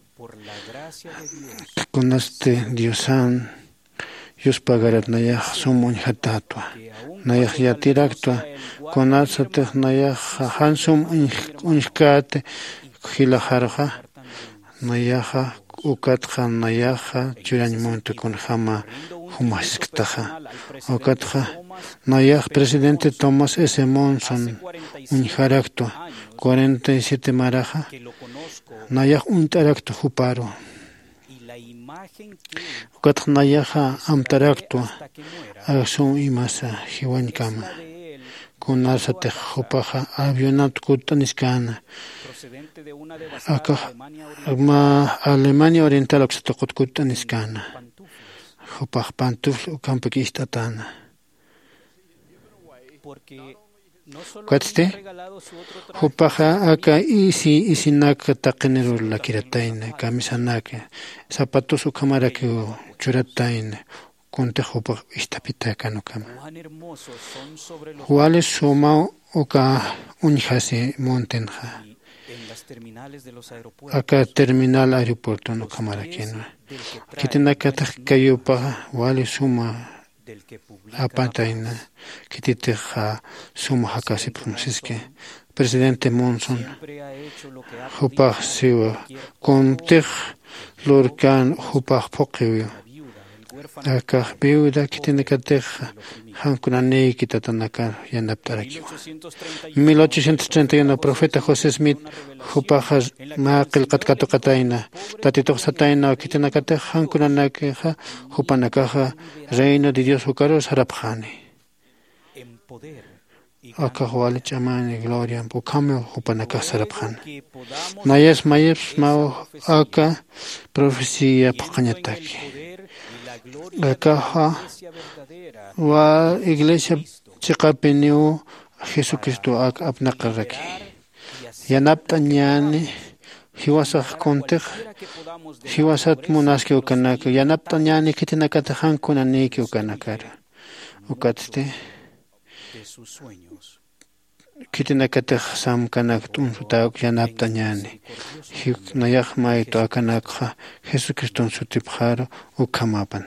kunaste Diosan yuspagarat nayaj suma uñhatatwa nayaj yatiraktua kunasatej nayaj hansum uñhkate hilajarja nayaja ukatja nayaja churañmunta kun jama humasktaja ukatja nayaj presidente Thomas S. Monson unjaraktua 47 maraja nayaj untaraktu huparo ukatja nayaja amtaraktua asun imasa hiwañkama kunasatej hupaja avionat kutaniskana Alemania Oriental oxtoqutkutan iskana. Hupaq pantufl ukampak istatana. Cuatste, Hupaja acá isinaka taqinero la kirataina, camisanaka, zapatos ukamara que churataina, conte Hupaj istapita canocama. Juales suma uka unjase montenja. Acá terminal aeropuerto no cámara que no. Kitinaka takayupa wale suma apataina kititeja suma hakasi pronunciske presidente Monson hupah siwa contej lorcan hupah poquio acá viuda kitinaka teja hankunane kitatanaka yanaptaraki 1831 profeta José Smith hupah maqil qatkatuqataina tatitoq sataina kitinaka teja hankunanaka hupanaka reino de Dios hukaros harapjani acá huale chamani gloria bukame hupanaka sarapjan nayas mayes mao acá profecía paqañataki acá wa iglesia chiqapeniu Jesucristo apnaqaraki yanaptañani hiwasaq kontej hiwasat munaski ukanaka yanaptañani kitinakata hankunaniki ukanakara ukatste kitinakata samkanak tunsuta yanaptañani nayaq mayto akanakha Jesucristo sutipjaro ukamapan.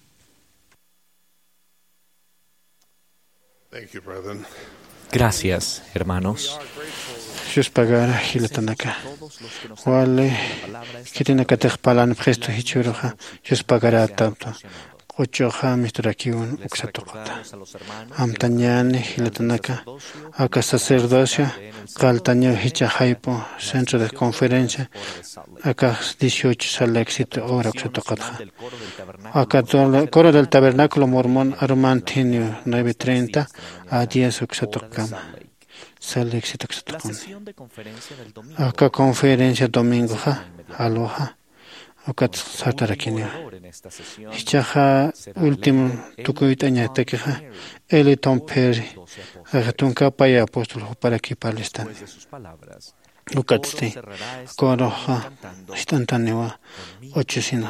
Gracias, hermanos. Dios pagara hilatanaka. Wale kitinakata palan presto hichuroja. Dios pagara tanto. Ochoja mistrakiun uxatokota. Amtañani hilatanaka. Acá sacerdocio. Caltaño hichajaipo. Centro de conferencia. Acá 18 sala éxito hora uxatokota. Acá coro del tabernáculo mormón Armantinio 9:30 a 10 uxatokama. Sala éxito uxatokama. Acá conferencia domingo aloha. Acá sartarakinio. Hichaja último tukuitaña tequeja. Eliton Perry. Ajatunka paya apóstol para aquí Palestán. Lucatste. Coroja. Instantanewa. 800.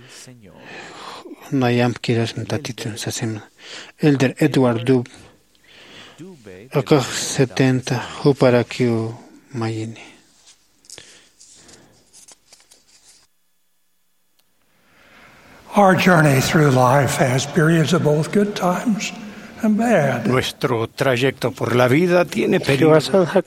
Nayam kiras mtatitun sasem. Elder Edward Dub. Acá 70. Huparakio Mayini. Our journey through life has periods of both good times and bad. Nuestro trayecto por la vida tiene periodos.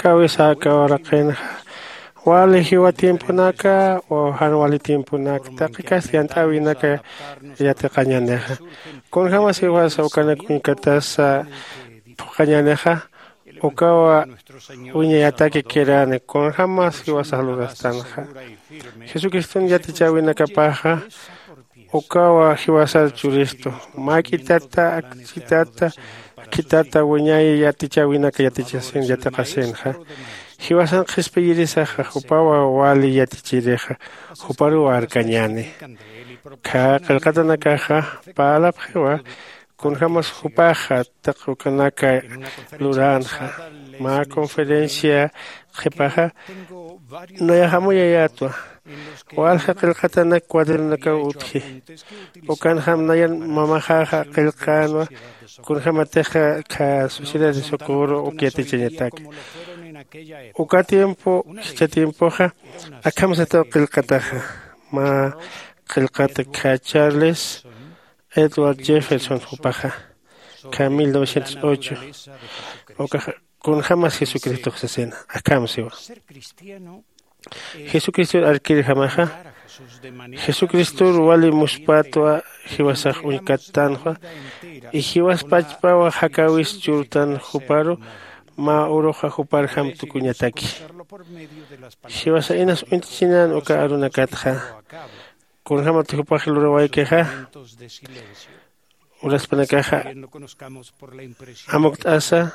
Wale hiwa tiempo naka o hanwali tiempo naka takika siantawi naka yate kanyaneja. Con jamás hiwa sa ukana kunikatasa kanyaneja ukawa uña yatake kirane con jamás hiwa sa halurastanja. Jesucristo yate chawi naka paja ukawa hiwasal churisto makitata kitata wuñay yatichawina ka yatichasin yataqasinja hiwasan qhispiyirisaja hupawa wali yatichireja huparu arkañani ka qilqatanakaja palapjewa kunjamas hupaja taqukanaka luranja ma conferencia qhipaja noyahamuyayatwa walha qilqatana cuadernaka utji ukan hamnayan mamajaja qilqanwa kunjamateja ka sociedad de socorro ukiatichañataki uka tiempo hicha tiempoja akamsata qilqataja ma qilqata ka Charles Edward Jefferson hupaja ka 1908 uka kunjamas Jesucristo sasena akamsiwa Jesucristo alquil jamaja Jesucristo wali muspatwa hiwasaj unkatanja y hiwas pachpawa hakawis churtan huparo ma uroja hupar ham tukuñataki hiwasa inas unchinan uka arunakatja kun hama tuhupaj lurawaykeja Uraspanacaja Amoktasa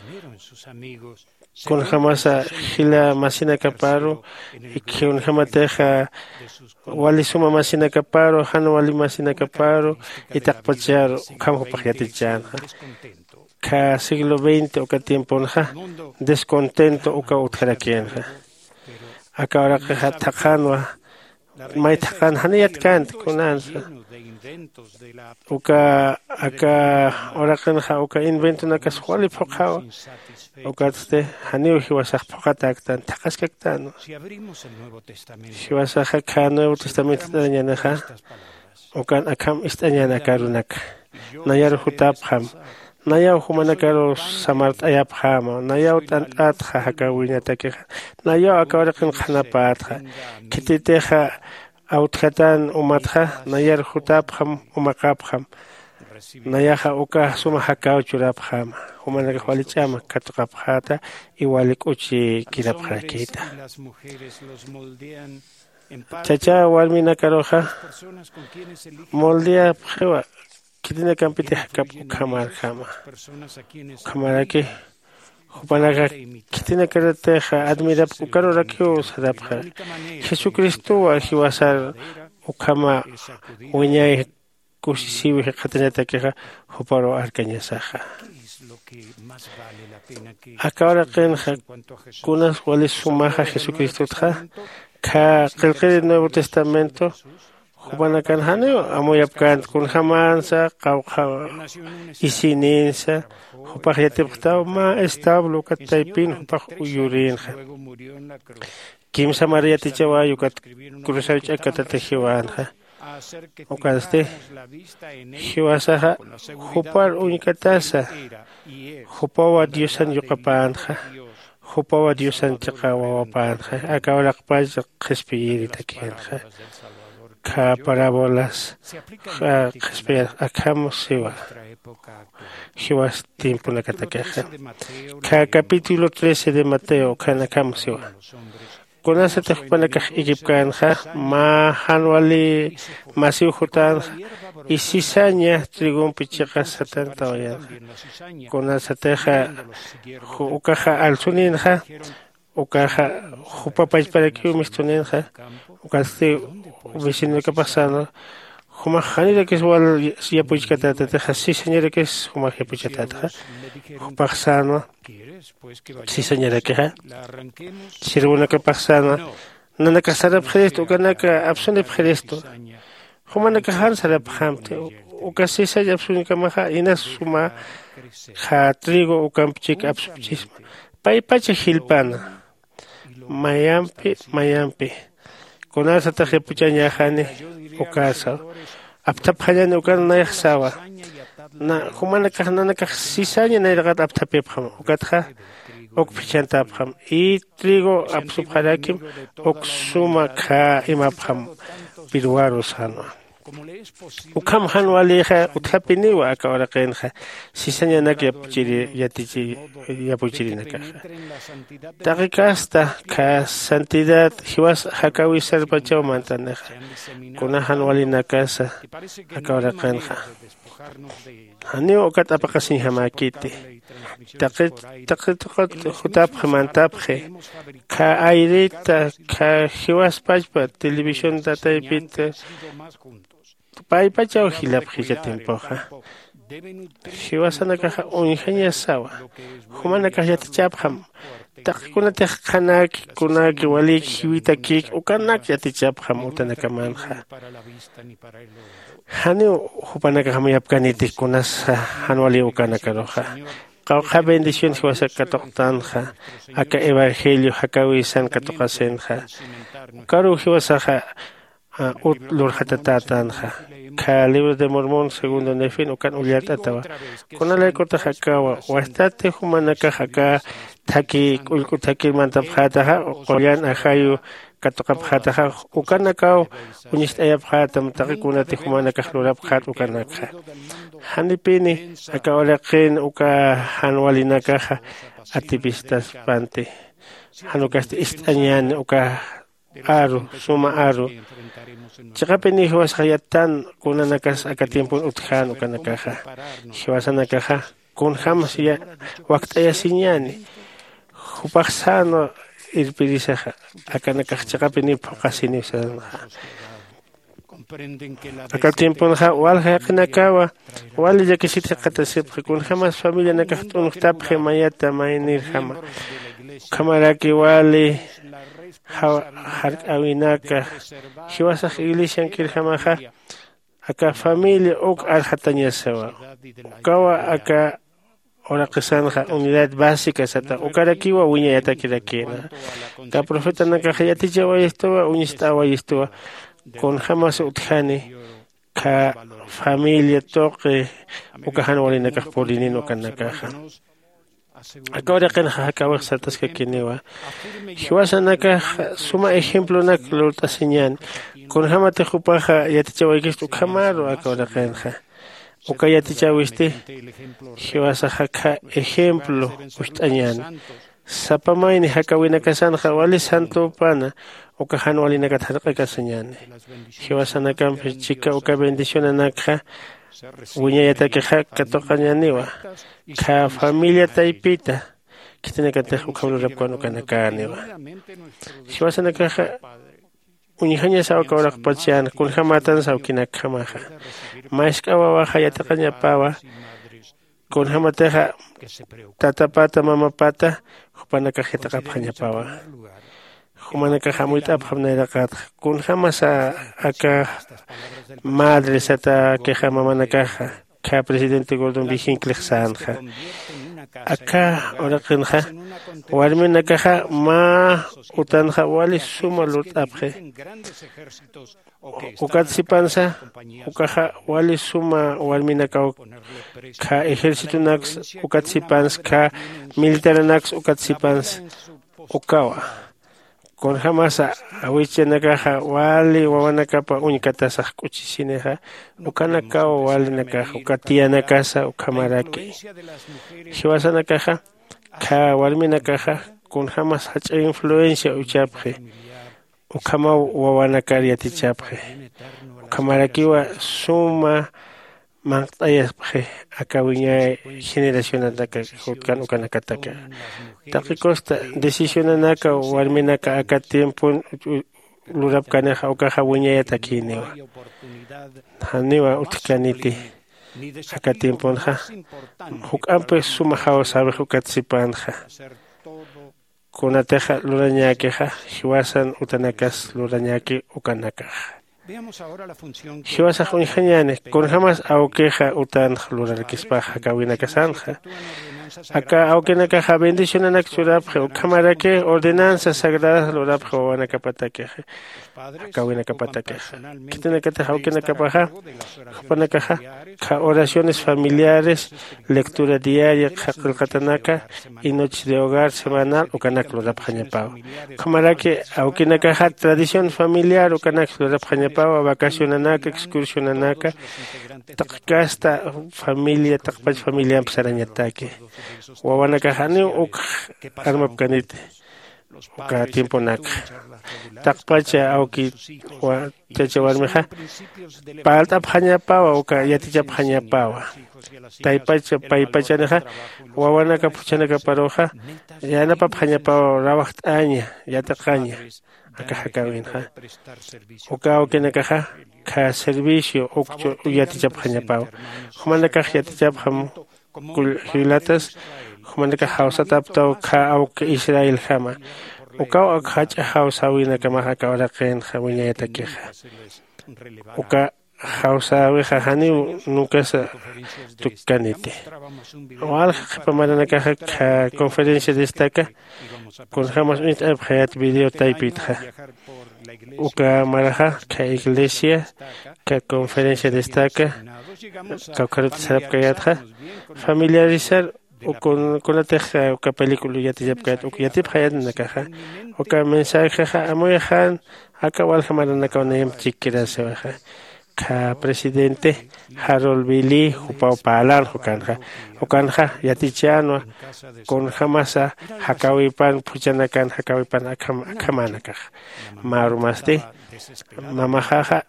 con jamasa Gila Masina Caparo y que un jamateja Wali Suma Masina Caparo, Hano Wali Masina Caparo y Takpachar Kamho Pajatichan. Ka siglo XX o ka tiempo descontento o ka utjaraquien. Acá ahora que takanwa may takan haniyat kant kunansa. Uka acá ahora que uka invento na kaswali pokaw. Uka este haniu hiwasak pokataktan takaskaktan. Hiwasak ka Nuevo Testamento dañanaja. Uka akam istañana karunak. Nayar hutapkham. Nayaw humanakaro samart ayaphama, nayaw tantatha hakawiñatakiqa, nayaw akawarakin khanapatha, kititeja autkhatan umatha, nayar hutapham umaqapham, nayaja uka suma hakaw churaphama, humanaka walichama katuqaphata iwalik uchi kiraphakita. Chacha walminakaroja moldea phewa. Kitina kampite hakap kamar kamaraki Jupanaka kitina karateja admirab ukaro rakio sadapja Jesucristo ajiwasar ukama uñay kusisiwi katanata keja juparo arkañasaja akawara kenja kunas wali sumaja Jesucristo tja ka qilqiri Nuevo Testamento Jupanakan haneo amoyapkan kun jamansa qawqa isininsa jupaq yatipqtaw ma establo kataypin jupaq uyurinja kimsa María tichawayu kat cruzawch akatata hiwanja okaste hiwasaja jupar uñkatasa jupawa Diosan yuqapanja jupawa Diosan chaqawawapanja akawraqpach qhispiyirita kianja Ka parábolas acamos siwa Hiwas tiempo na katakeja Ka capítulo 13 de Mateo kanakamos siwa Kunasa tejpanakaj igipkanja ma hanwali masiw hutan isisaña trigun pichiqa satanta oyan Kunasa teja ukaja alsuninja ukaja jupapach para que umistuninja ukaste vecino que pasando Juma hanira que es wal ya puchkatata teja sí señora que es juma ya puchkatata pasano sí señora que ha sirvuna que pasano nana kasara presto kanaka absone presto juma na kahan sara phamte o casi se ya absone kamaha ina suma ha trigo o campchik absubchisma pai pache hilpana mayampi Kunasa taje puchaña jane okasa aptaphaña ukan nayxsawa na humana kahnana ka sisaña nayragat aptapepkham ukatha okpichantapkham y trigo apsupkharakim oksuma kha imapkham pirwarusano ukam hanwaliha uthapiniwa akawraqenja sisaña nakya puchiri yatichi yapuchirina kaja Taqikasta ka santidad hiwas hakawisar pachaw mantaneja kuna hanwalina casa akawraqenja Hanio okat apakasin hamakiti taqit hutapja mantapje ka airita ka hiwas pachpa televisión tataypita Pai pachaw hilapja tempoja Hiwasanakaja unjaña sawa humanakaja tichapjam taqkuna tiqkanaki kunaki walik hiwita kik ukanak yatichapjam utanakamanja Hanio hupanakaja mayapkaniti kunas hanwali ukanakaroja qawqa bendición hiwasakatoqtanja aka evangelio hakawisan katoqasenja karu hiwasaja lurjatatatanja Ka libro de Mormón segundo Nefin ukan uliatatawa kunalay kotahakawa wastate humanaka haka taki ulku taki mantapkhataha qoyan ahayu katokapkhataha ukanakaw unistayapkhatam taki kunati humanaka lurapkhat ukanaka hanipini akawalaqin uka hanwalinaka atipistas pante hanukasti istañan uka aru, suma aru. Chakapini hiwas hayatan kuna nakas akatiempo uthan ukanakaja. Hiwasa nakaja kun hamas ya waktaya sinyani. Hupaksano irpirisaja akanakaj chakapini pokasini sanaja. Acá tiempo na walha kanakawa wali ya que sitja katasip kun hamas familia nakajtun tapje mayata mainir hama kamaraki wali har awinaka hiwasa ilishan kir hamaja acá familia ok arhatanya sawa kawa acá ora kesanja unidad básica sata ukarakiwa unya yata kirakena ka profeta nakajayati jawa esto unista wa esto con jamás utjani ka familia toque ukahan wali nakajpolinin ukanakaja akora kan hakawa satas ka kiniwa hiwasa naka suma ejemplo nak lota señan con jamás te jupaja yatichawa ikistu kamaro akora kan ukayati chawiste hiwasa haka ejemplo ustañan sapamaini hakawina kasanja wali santo pana ukahan wali nakatharqa kasañani hiwasana kampi chika uka bendiciona nakha uñayata keja katoqañaniwa ka familia taipita kitina katej ukawlo rapkuano kanakaniwa hiwasana kaja uñihaña sawa kawraqpachiana kunhamatan sawkinakamaja mashkawa waja yataqañapawa kunhamateja tatapata mamapata hupanakajitaqaphañapawa humanaka hamuita aphamnairakat kun jamás acá madre sata que jamamanacaja ka presidente Gordon B. Hinckley sanja acá ora kenja warminakaja ma utanja wali suma lut apje ukatsipansa ukaja wali suma warminaka ka ejército nax ukatsipans ka militar nax ukatsipans ukawa con jamás awiche nakaja wali wawanakapa uñkatasaj kuchisineja ukanakawa wali nakaja ukatia nakasa ukamaraki hiwasa nakaja ka walmi nakaja con jamás hacha influencia uchapje ukama wawanakari atichapje ukamarakiwa suma mantayapje akawiña generación ataka hutkan ukanakataka Taquikosta decisión anaka warminaka acá tiempo lurapkaneja ukaja wiñayata kiniwa haniwa utkaniti acá tiempo nja hukampe suma hawa sabe hukatsipanja kunateja lurañakeja hiwasan utanakas lurañaki ukanakaja hiwasa unjañane con jamás auqueja utan lurarkispaja kawinakasanja acá aunque nakaja bendición anakchurapje ukamarake ordenanzas sagradas lurapje wanakapatake acá winakapatake kitinakateja aunque nakapaja panakaja ka oraciones familiares lectura diaria katanaka y noche de hogar semanal ukanak lurapjañapao kamarake aunque nakaja tradición familiar ukanak lurapjañapao vacación anaka excursión anaka takasta familia takpach familia empezarañatake wawanakajani uk armapkanite uka tiempo naka takpacha auki wa chachawarmeja palta phañapawa uka yaticha phañapawa taipacha paipachaneja wawanaka puchanaka paroja yanapa phañapawa rawaqtaña yataqaña akajakawenja uka ukinakaja ka servicio ukcho yaticha phañapawa humanakaj yaticha pham hilatas humanaka hausataptaw ka auka Israel jama uka akhacha hausawina kama hakawraqen hawiñayatakeja uka hausaweja hani nunca sa tukkanite wal pamaranakaja ka conferencia destaca con jamás hayat video taipitja uka maraja ka iglesia ka conferencia destaca ka karutsarapkayatja familiarizar o con la teja o película ya te yapkat o ya te hayat nakaja o ka mensaje ha amoyahan akawal hamaran nakawnem chikira sewaja presidente Harold Billy Jupao Palan Okanja Yatichano con Hamasa Hakawipan Puchanakan Hakawipan Akamanaka Marumaste Mamajaja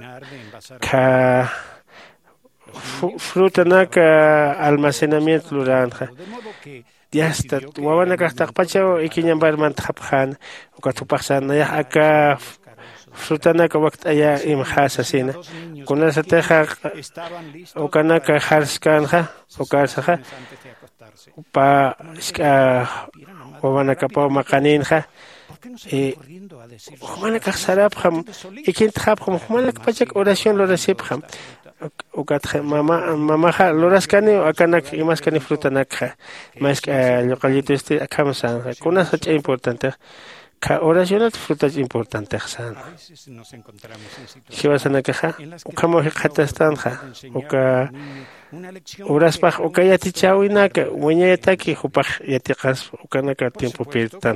frutanaka almacenamiento luranja ya está wawanaka taqpachaw ikiñambar mantaqapjan ukatupaqsan ya aka frutanaka waqtaya imhasa sina kunasa teja ukanaka harskanja ukarsaja pa wawanaka pa maqaninja humanaka sarapjam ikintaqapjam humanaka pachak oración lorasipjam ukatja mamaja loraskani akanak imaskani frutanaka mas localito akamsan kunas es importante ka oración frutas importante san shiwasanaka ukamo hikhatastanja uka uraspaj ukayati chawinaka muñayataki hupaj yatiqas ukanaka tiempo pirtan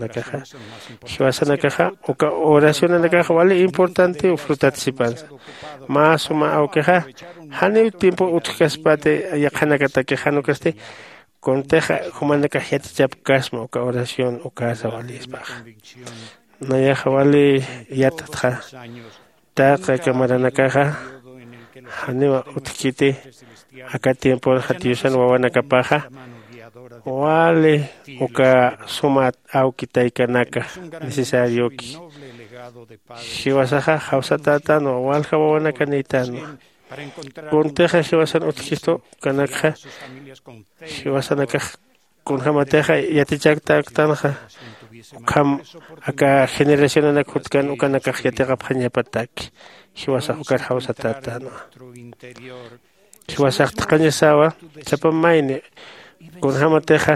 shiwasanaka uka oración anaka vale importante frutatisipan más uma aukeja hani tiempo utkaspate yakanaka takejanukaste conteja humanaka yatichap kasma uka oración uka sawalispaj naya vale yatatja taqa kamaranaka haniwa utkite acá tiempo hatiusan wawanaka paja wale uka sumat aukita ikanaka necesario ki shiwasaja hausatata no walja wawanaka nitano conteja shiwasan utkisto kanaka shiwasanaka kunjamateja yatichakta tanja ukam aka generación anakutkan ukanaka yatiqa phañapataki shiwasa ukar hausatata no shiwasaqtaqaña sawa chapamayni kunjamateja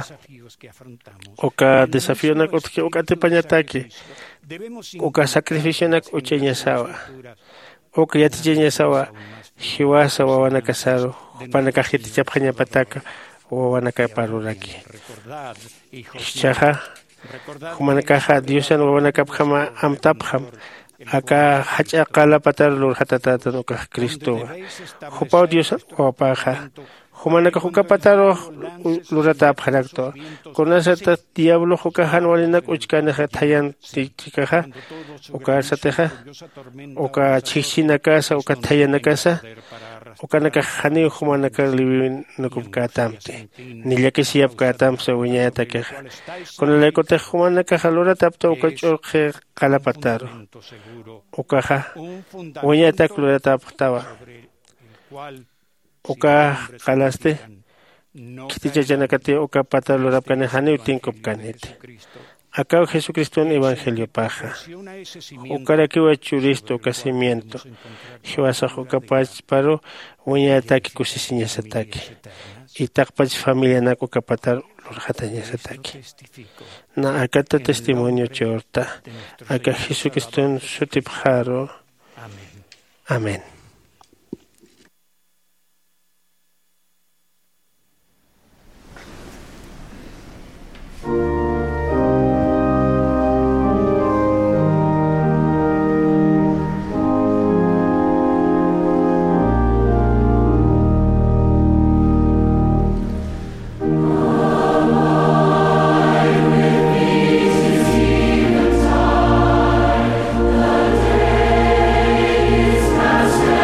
uka desafío nak utki uka tipañataki uka sacrificio nak uchaña sawa uka yatichaña sawa shiwasa wawanaka saru upanaka yatichaphañapataka wawanaka paruraki chaja humanakaja diosan wawanaka phama amtapjam acá hacha qala patar lur hatatata no ka Cristo hupao diosan opaja humanaka huka pataro lurata pharakto konasata diablo huka hanwalinak uchkana thayan tikaja uka sateja uka chichina casa uka thayana casa ukanaka hani humanaka livin nukukatamte nillake siap katam se uñata que con el ecote humanaka halura tapto uka chorje qalapataro ukaja uñata klura taptawa uka qalaste kitichachanakate uka patalo rapkane hani utinkop kanete acá Jesucristo en Evangelio paja ukarakiwa churisto casimiento shiwasa hukapach paro uñataki kusisiñasataki y takpach familia naku kapatar lurjatañasataki na akata testimonio chorta acá Jesucristo en sutipjaro amén. Master.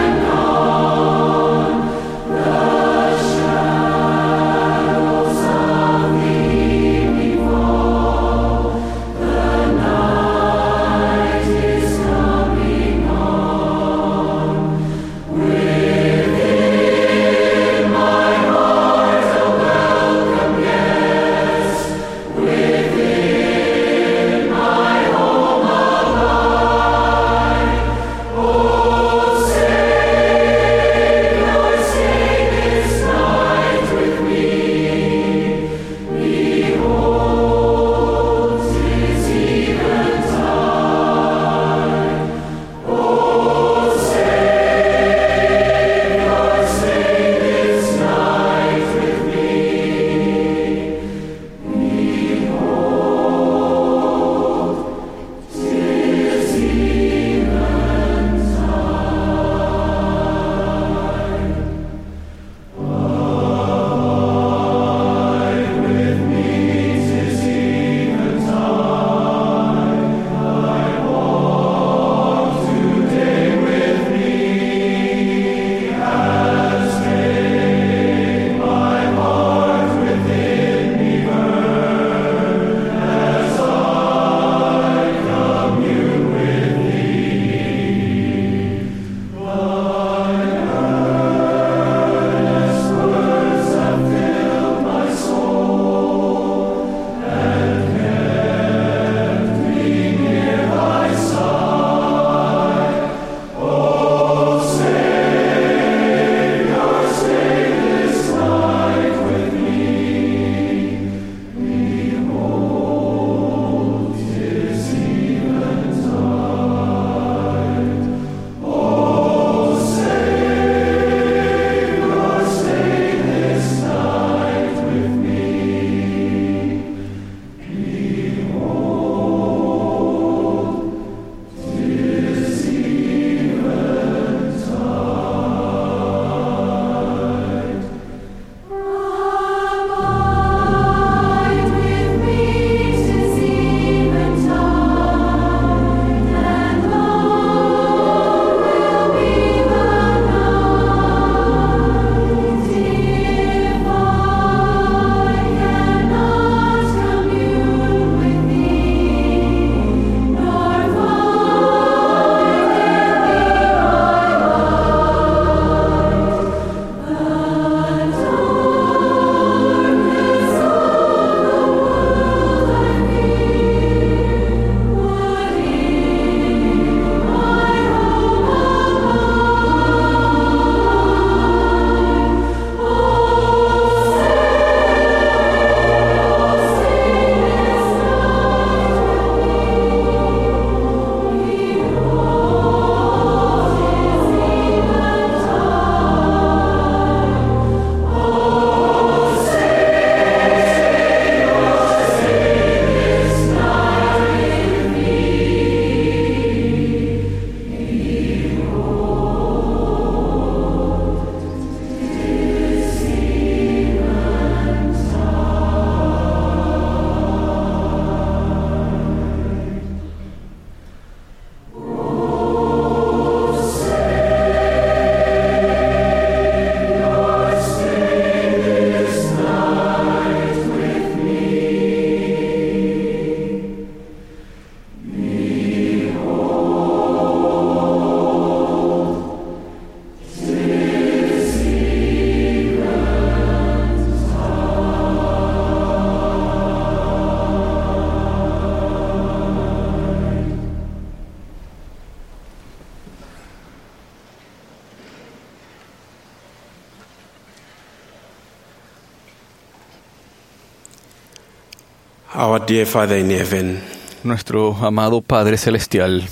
Our dear Father in heaven, nuestro amado Padre Celestial,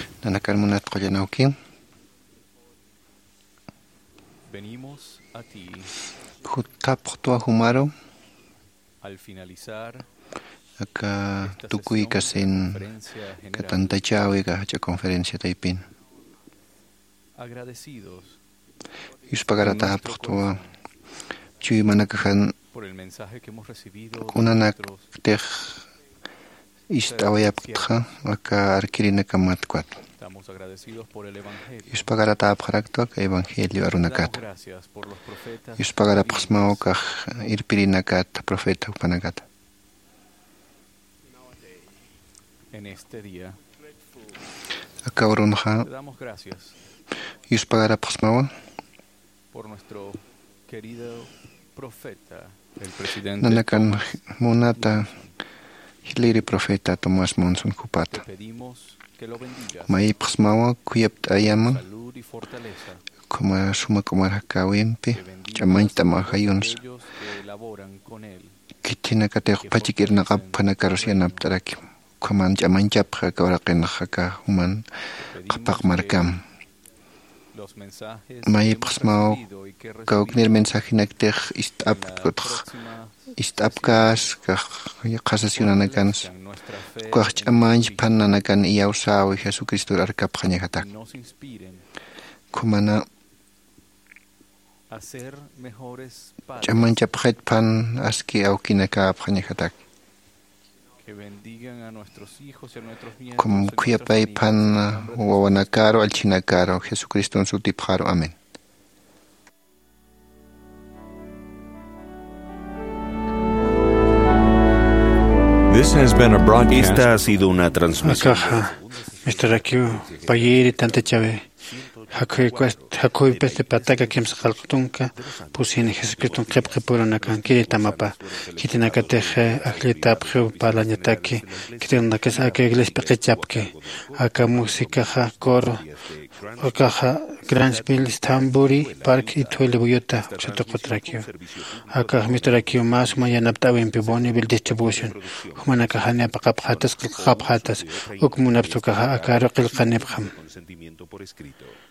venimos a ti al finalizar esta conferencia agradecidos por el mensaje que hemos recibido de nuestros estamos agradecidos por el Evangelio. Damos gracias por los profetas. En este día, te damos gracias por nuestro querido profeta, el presidente Hilary profeta Tomás Monson Kupata. Te pedimos que lo bendigas. Salud y fortaleza. Como suma como hakawimpi, chamaita mahayuns. Que elaboran con él. Kitina kateo pachikir na kapana karusian aptaraki. Kuman chamanchap hakawraken haka human kapak markam. Los mensajes kauknir mensaje nakteh istapkas qasasiunanakans qach'amanch pannanakan iyawsawi Jesucristo arkapqañajatak kumana ch'amanchapqet pan aski awkinakapqañajatak como kuyapay pan wawanakaro alchinakaro Jesucristo sutipqaro amén. Esta ha sido una transmisión. Hakuy peste pataka kimsa khalqtunka pusini Jesucristo qepqipurana kan kiri tamapa kitinaka teje akhlitapkhu palanyataki kitinaka sake iglesia peqechapke aka música ha coro aka Granspiel Stamburi Park itwele buyota chatoqotrakio aka mitrakio mas mayanapta impiboni bil distribution humanaka hanya paqaphatas qaphatas ukmunapsuka aka raqil qanibkham Consentimiento por escrito.